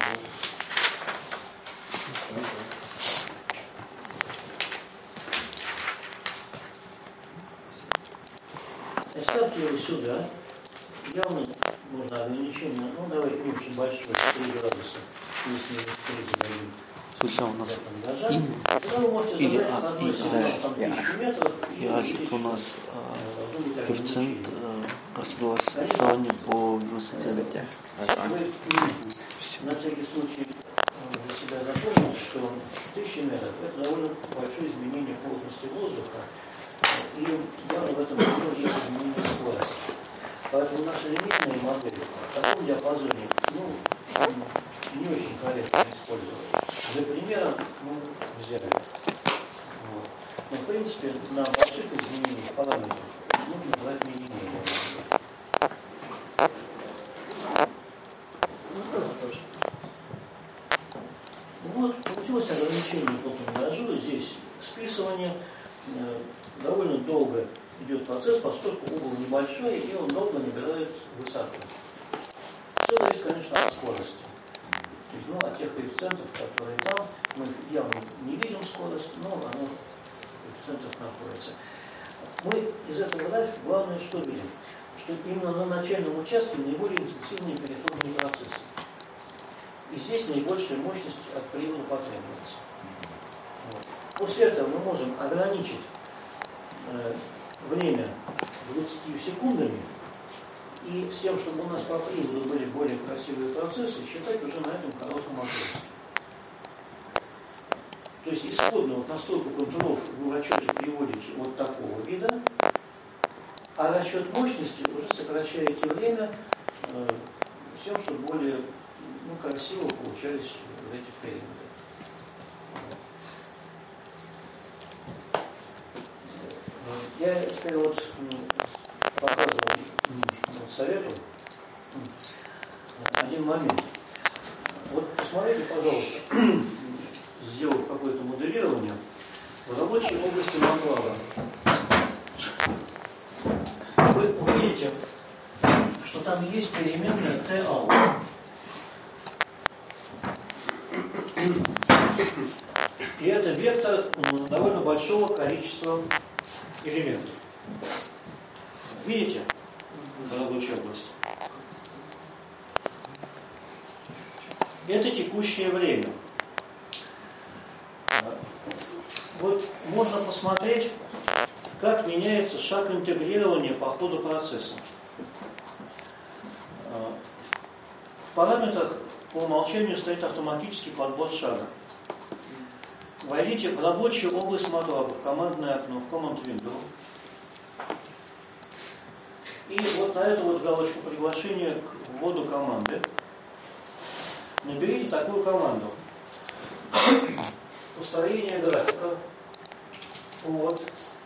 Ставьте его сюда. Явно можно ограничение. Ну, давайте очень большое, три градуса. Плюс-минус три зададим. Слушай, у нас Тангажа. им Тогда вы можете или задать А, одной и сигнал, H. там тысячу метров. и и H увеличить. это у нас Э, а, должно быть коэффициент ограничение. а, согласования по высоте. Извините. Вы Все. на всякий случай э, для себя запомните, что тысяча метров – это довольно большое изменение плотности воздуха, и явно в этом году есть изменение скорости. Поэтому наша лимитная модель в таком диапазоне, ну, не очень корректно использовать. Для примера мы взяли. Вот. Но в принципе на больших изменениях параметров нужно брать минимум. Вот, получилось ограничение по монтажу. Здесь списывание. Э, довольно долго идет процесс, поскольку угол небольшой, и он долго набирает высоту. Все зависит, конечно, от скорости. То есть, ну, от тех коэффициентов, которые там, мы явно не видим скорость, но оно в коэффициентах находится. Мы из этого графика главное что видим? Что именно на начальном участке наиболее интенсивные переходные процессы. И здесь наибольшая мощность от привода потребуется. Вот. После этого мы можем ограничить э, время двадцатью секундами и с тем, чтобы у нас по приводу были более красивые процессы, считать уже на этом коротком отрезке. То есть исходно вот настройку контуров вы в расчете приводите вот такого вида, а расчет мощности уже сокращаете время э, с тем, чтобы более ну, красиво получались в этих периодах. Я теперь вот показывал вот, совету один момент. Вот посмотрите, пожалуйста, сделав какое-то моделирование в рабочей области Манглава. Вы увидите, что там есть переменная T-out. И это вектор довольно большого количества элементов. Видите? В рабочей области. Это текущее время. Вот можно посмотреть, как меняется шаг интегрирования по ходу процесса. В параметрах по умолчанию стоит автоматический подбор шага. Войдите в рабочую область MATLAB, в командное окно, в Command Window. И вот на эту вот галочку приглашения к вводу команды наберите такую команду. Построение графика. Вот.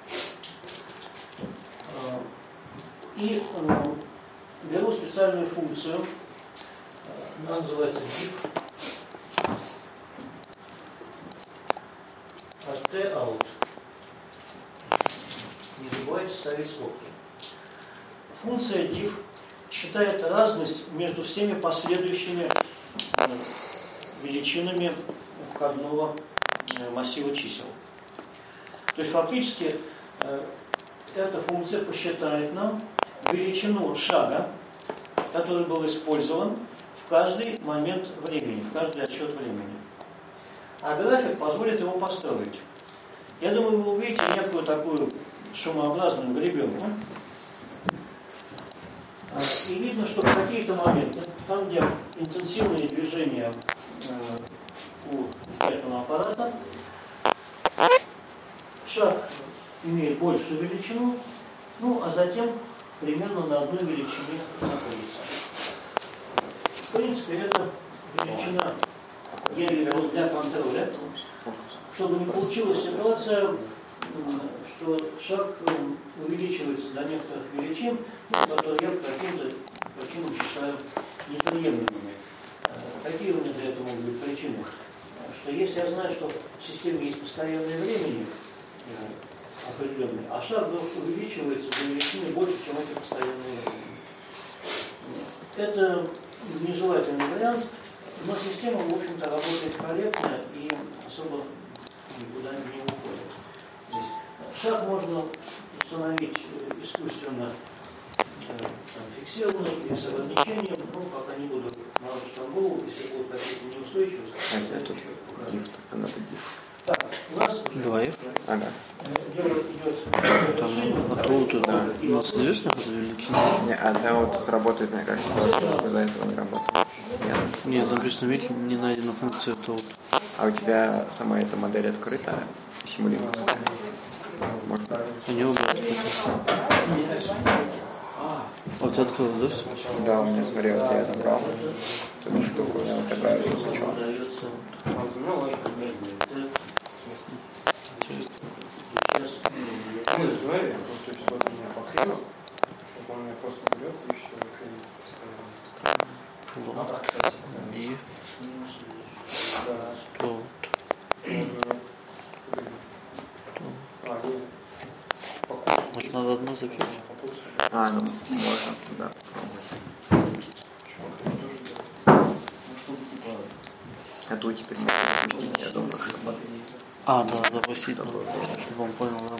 И беру специальную функцию. Она называется diff. T-out. Не забывайте ставить скобки. Функция diff считает разность между всеми последующими величинами входного массива чисел. То есть фактически эта функция посчитает нам величину шага, который был использован в каждый момент времени, в каждый отсчет времени. А график позволит его построить. Я думаю, вы увидите некую такую шумообразную гребенку. И видно, что в какие-то моменты, там, где интенсивные движения у этого аппарата, шаг имеет большую величину, ну, а затем примерно на одной величине находится. В принципе, это величина я ввел для контроля, чтобы не получилась ситуация, что шаг увеличивается до некоторых величин, которые я по каким-то причинам считаю неприемлемыми. Какие у меня для этого могут быть причины? Что если я знаю, что в системе есть постоянное времени определенное, а шаг вдруг увеличивается до величины больше, чем эти постоянные времени. Это нежелательный вариант, но система, в общем-то, работает корректно и особо никуда не уходит. Шаг можно установить искусственно там, фиксированный или с ограничением, но пока не буду наложить там голову, если будут какие-то неустойчивости. А тут диф, она тут диф. Так, у нас Два F. Ага. дело идет Там от тут да. У нас известно величина? Не, а да, вот сработает, мне кажется, просто из-за этого не работает. Нет. Нет, написано, видите, не найдена функция тут. А у тебя сама эта модель открыта, симулируется? Может быть? У него будет. Вот ты открыл, да? Да, у меня, смотри, вот я это брал. эту штуку, я утопаю все сначала. Удается. Сейчас. Ну, знаете, просто что-то у меня по хрену, он меня просто берет и все, хрен постоянно. Div. Да. Tot. А, нет. Может, надо одно закрыть? А, ну, можно, да, попробовать. А то теперь можно запустить, я думаю, чтобы... А, да, запустить, ну, чтобы он понял, да.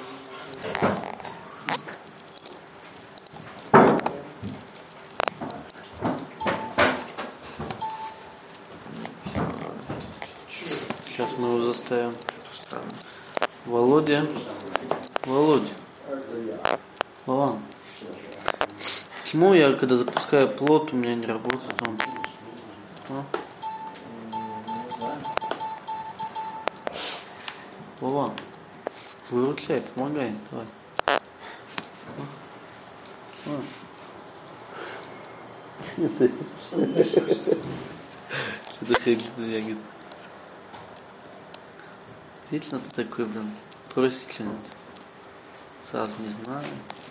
Сейчас мы его заставим. Странно. Володя. Володя. Вован. Почему я, когда запускаю плот, у меня не работает он? А? Вован. Выручай, помогай. Давай. А. Это хрень, что я говорю. Вечно ты такой, блин, просит что-нибудь. Сразу не знаю.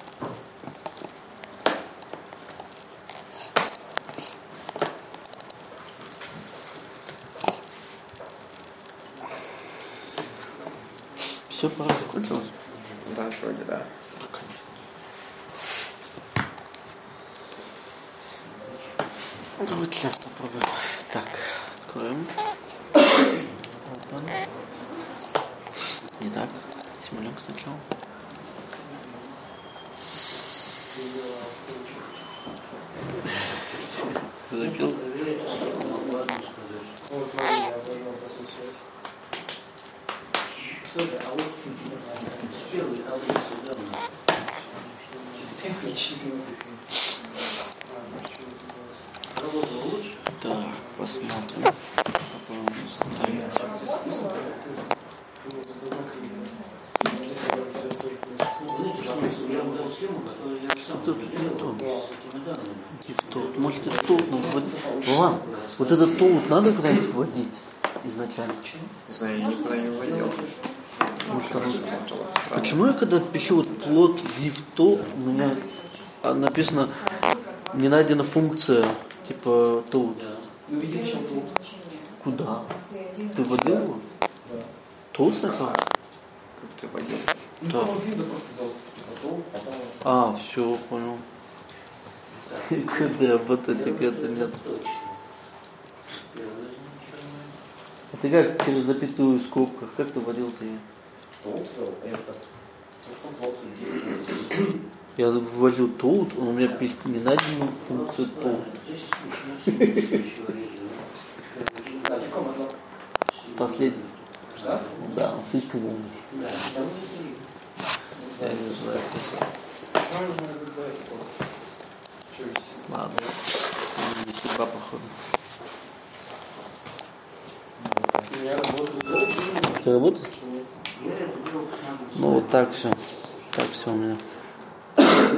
Все, пора закончилось? Да, вроде да. Вот сейчас попробуем. Так, откроем. Не так. Симулек сначала. Закрыл. Вот, смотри, я должен обратить связь. Слушай, а вот первый таблицу давно. Работа лучше? Так, посмотрим. Попробуем ставить. Знаете, что я вам дал схему, которую я сам Тут, делал тут. с этими данными. Тут, может, и тут надо вводить. Вован, вот этот тут надо куда-нибудь вводить изначально? Не знаю, я никуда не вводил. Может, оно... Почему я когда пишу вот плот div to, у меня написано не найдена функция типа тут. Куда? Ты вводил его? Тут сначала? Как ты вводил? Да. А, все, понял. Куда работать, так это нет. А ты как через запятую в скобках? Как ты вводил-то ее? Я ввожу тут, он у меня пишет не найденную функцию тут. Последний. Да, он слишком умный. Я не знаю. Ладно. Не судьба, походу. Ты работаешь? Ну вот так все. Так все у меня.